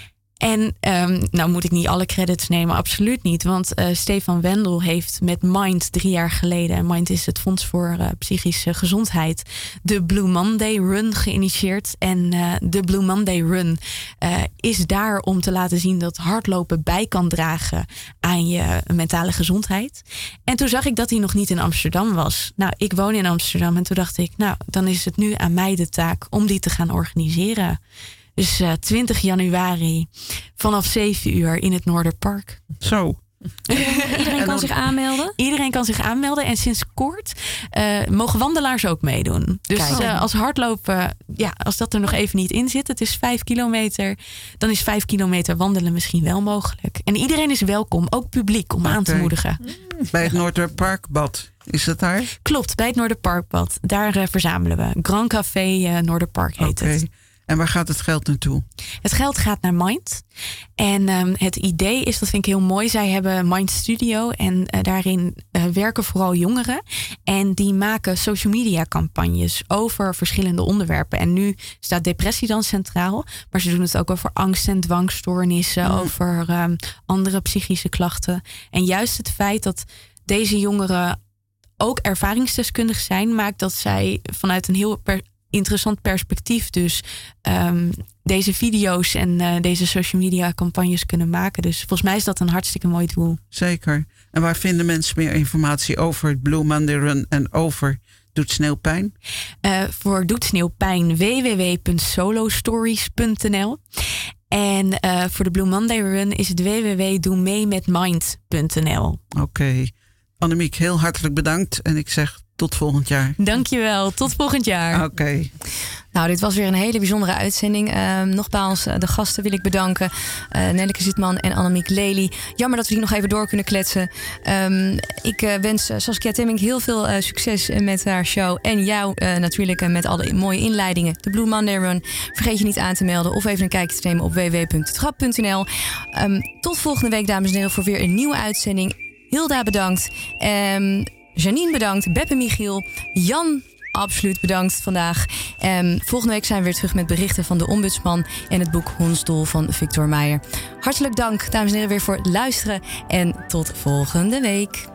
En um, nou moet ik niet alle credits nemen, absoluut niet. Want uh, Stefan Wendel heeft met Mind drie jaar geleden... en Mind is het Fonds voor uh, Psychische Gezondheid... de Blue Monday Run geïnitieerd. En uh, de Blue Monday Run uh, is daar om te laten zien... dat hardlopen bij kan dragen aan je mentale gezondheid. En toen zag ik dat hij nog niet in Amsterdam was. Nou, ik woon in Amsterdam en toen dacht ik... nou, dan is het nu aan mij de taak om die te gaan organiseren... Dus uh, twintig januari vanaf zeven uur in het Noorderpark. Zo. Iedereen kan zich aanmelden? Iedereen kan zich aanmelden. En sinds kort uh, mogen wandelaars ook meedoen. Dus uh, als hardlopen, ja, als dat er nog even niet in zit... het is vijf kilometer, dan is vijf kilometer wandelen misschien wel mogelijk. En iedereen is welkom, ook publiek, om okay. aan te moedigen. Bij het Noorderparkbad, is dat daar? Klopt, bij het Noorderparkbad. Daar uh, verzamelen we. Grand Café uh, Noorderpark heet okay. het. En waar gaat het geld naartoe? Het geld gaat naar Mind. En um, het idee is, dat vind ik heel mooi... zij hebben Mind Studio en uh, daarin uh, werken vooral jongeren. En die maken social media campagnes over verschillende onderwerpen. En nu staat depressie dan centraal. Maar ze doen het ook over angst- en dwangstoornissen... Mm. over um, andere psychische klachten. En juist het feit dat deze jongeren ook ervaringsdeskundig zijn... maakt dat zij vanuit een heel... Per- interessant perspectief dus um, deze video's en uh, deze social media campagnes kunnen maken. Dus volgens mij is dat een hartstikke mooi doel. Zeker. En waar vinden mensen meer informatie over het Blue Monday Run en over Doet Sneeuw Pijn? Uh, voor Doet Sneeuw Pijn w w w punt solo stories punt n l. En uh, voor de Blue Monday Run is het w w w punt doe mee met mind punt n l. Oké. Okay. Annemiek, heel hartelijk bedankt. En ik zeg tot volgend jaar. Dankjewel, tot volgend jaar. Oké. Okay. Nou, dit was weer een hele bijzondere uitzending. Uh, nogmaals, uh, de gasten wil ik bedanken. Uh, Nelleke Zitman en Annemiek Lely. Jammer dat we die nog even door kunnen kletsen. Um, ik uh, wens uh, Saskia Temmink heel veel uh, succes met haar show. En jou uh, natuurlijk uh, met alle mooie inleidingen. De Blue Monday Run. Vergeet je niet aan te melden of even een kijkje te nemen op w w w punt trap punt n l. Um, tot volgende week, dames en heren, voor weer een nieuwe uitzending. Hilda bedankt. Um, Janine bedankt. Beppe Michiel. Jan absoluut bedankt vandaag. Um, volgende week zijn we weer terug met berichten van de Ombudsman en het boek Hondsdol van Victor Meijer. Hartelijk dank, dames en heren, weer voor het luisteren. En tot volgende week.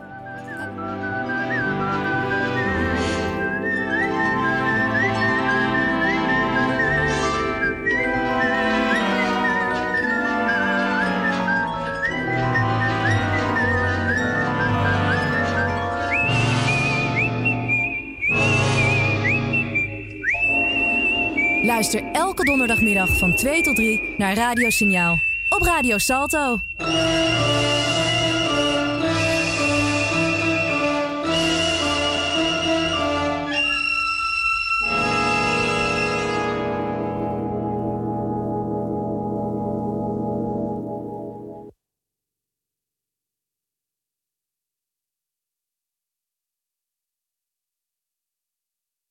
Luister elke donderdagmiddag van twee tot drie naar Radio Signaal op Radio Salto.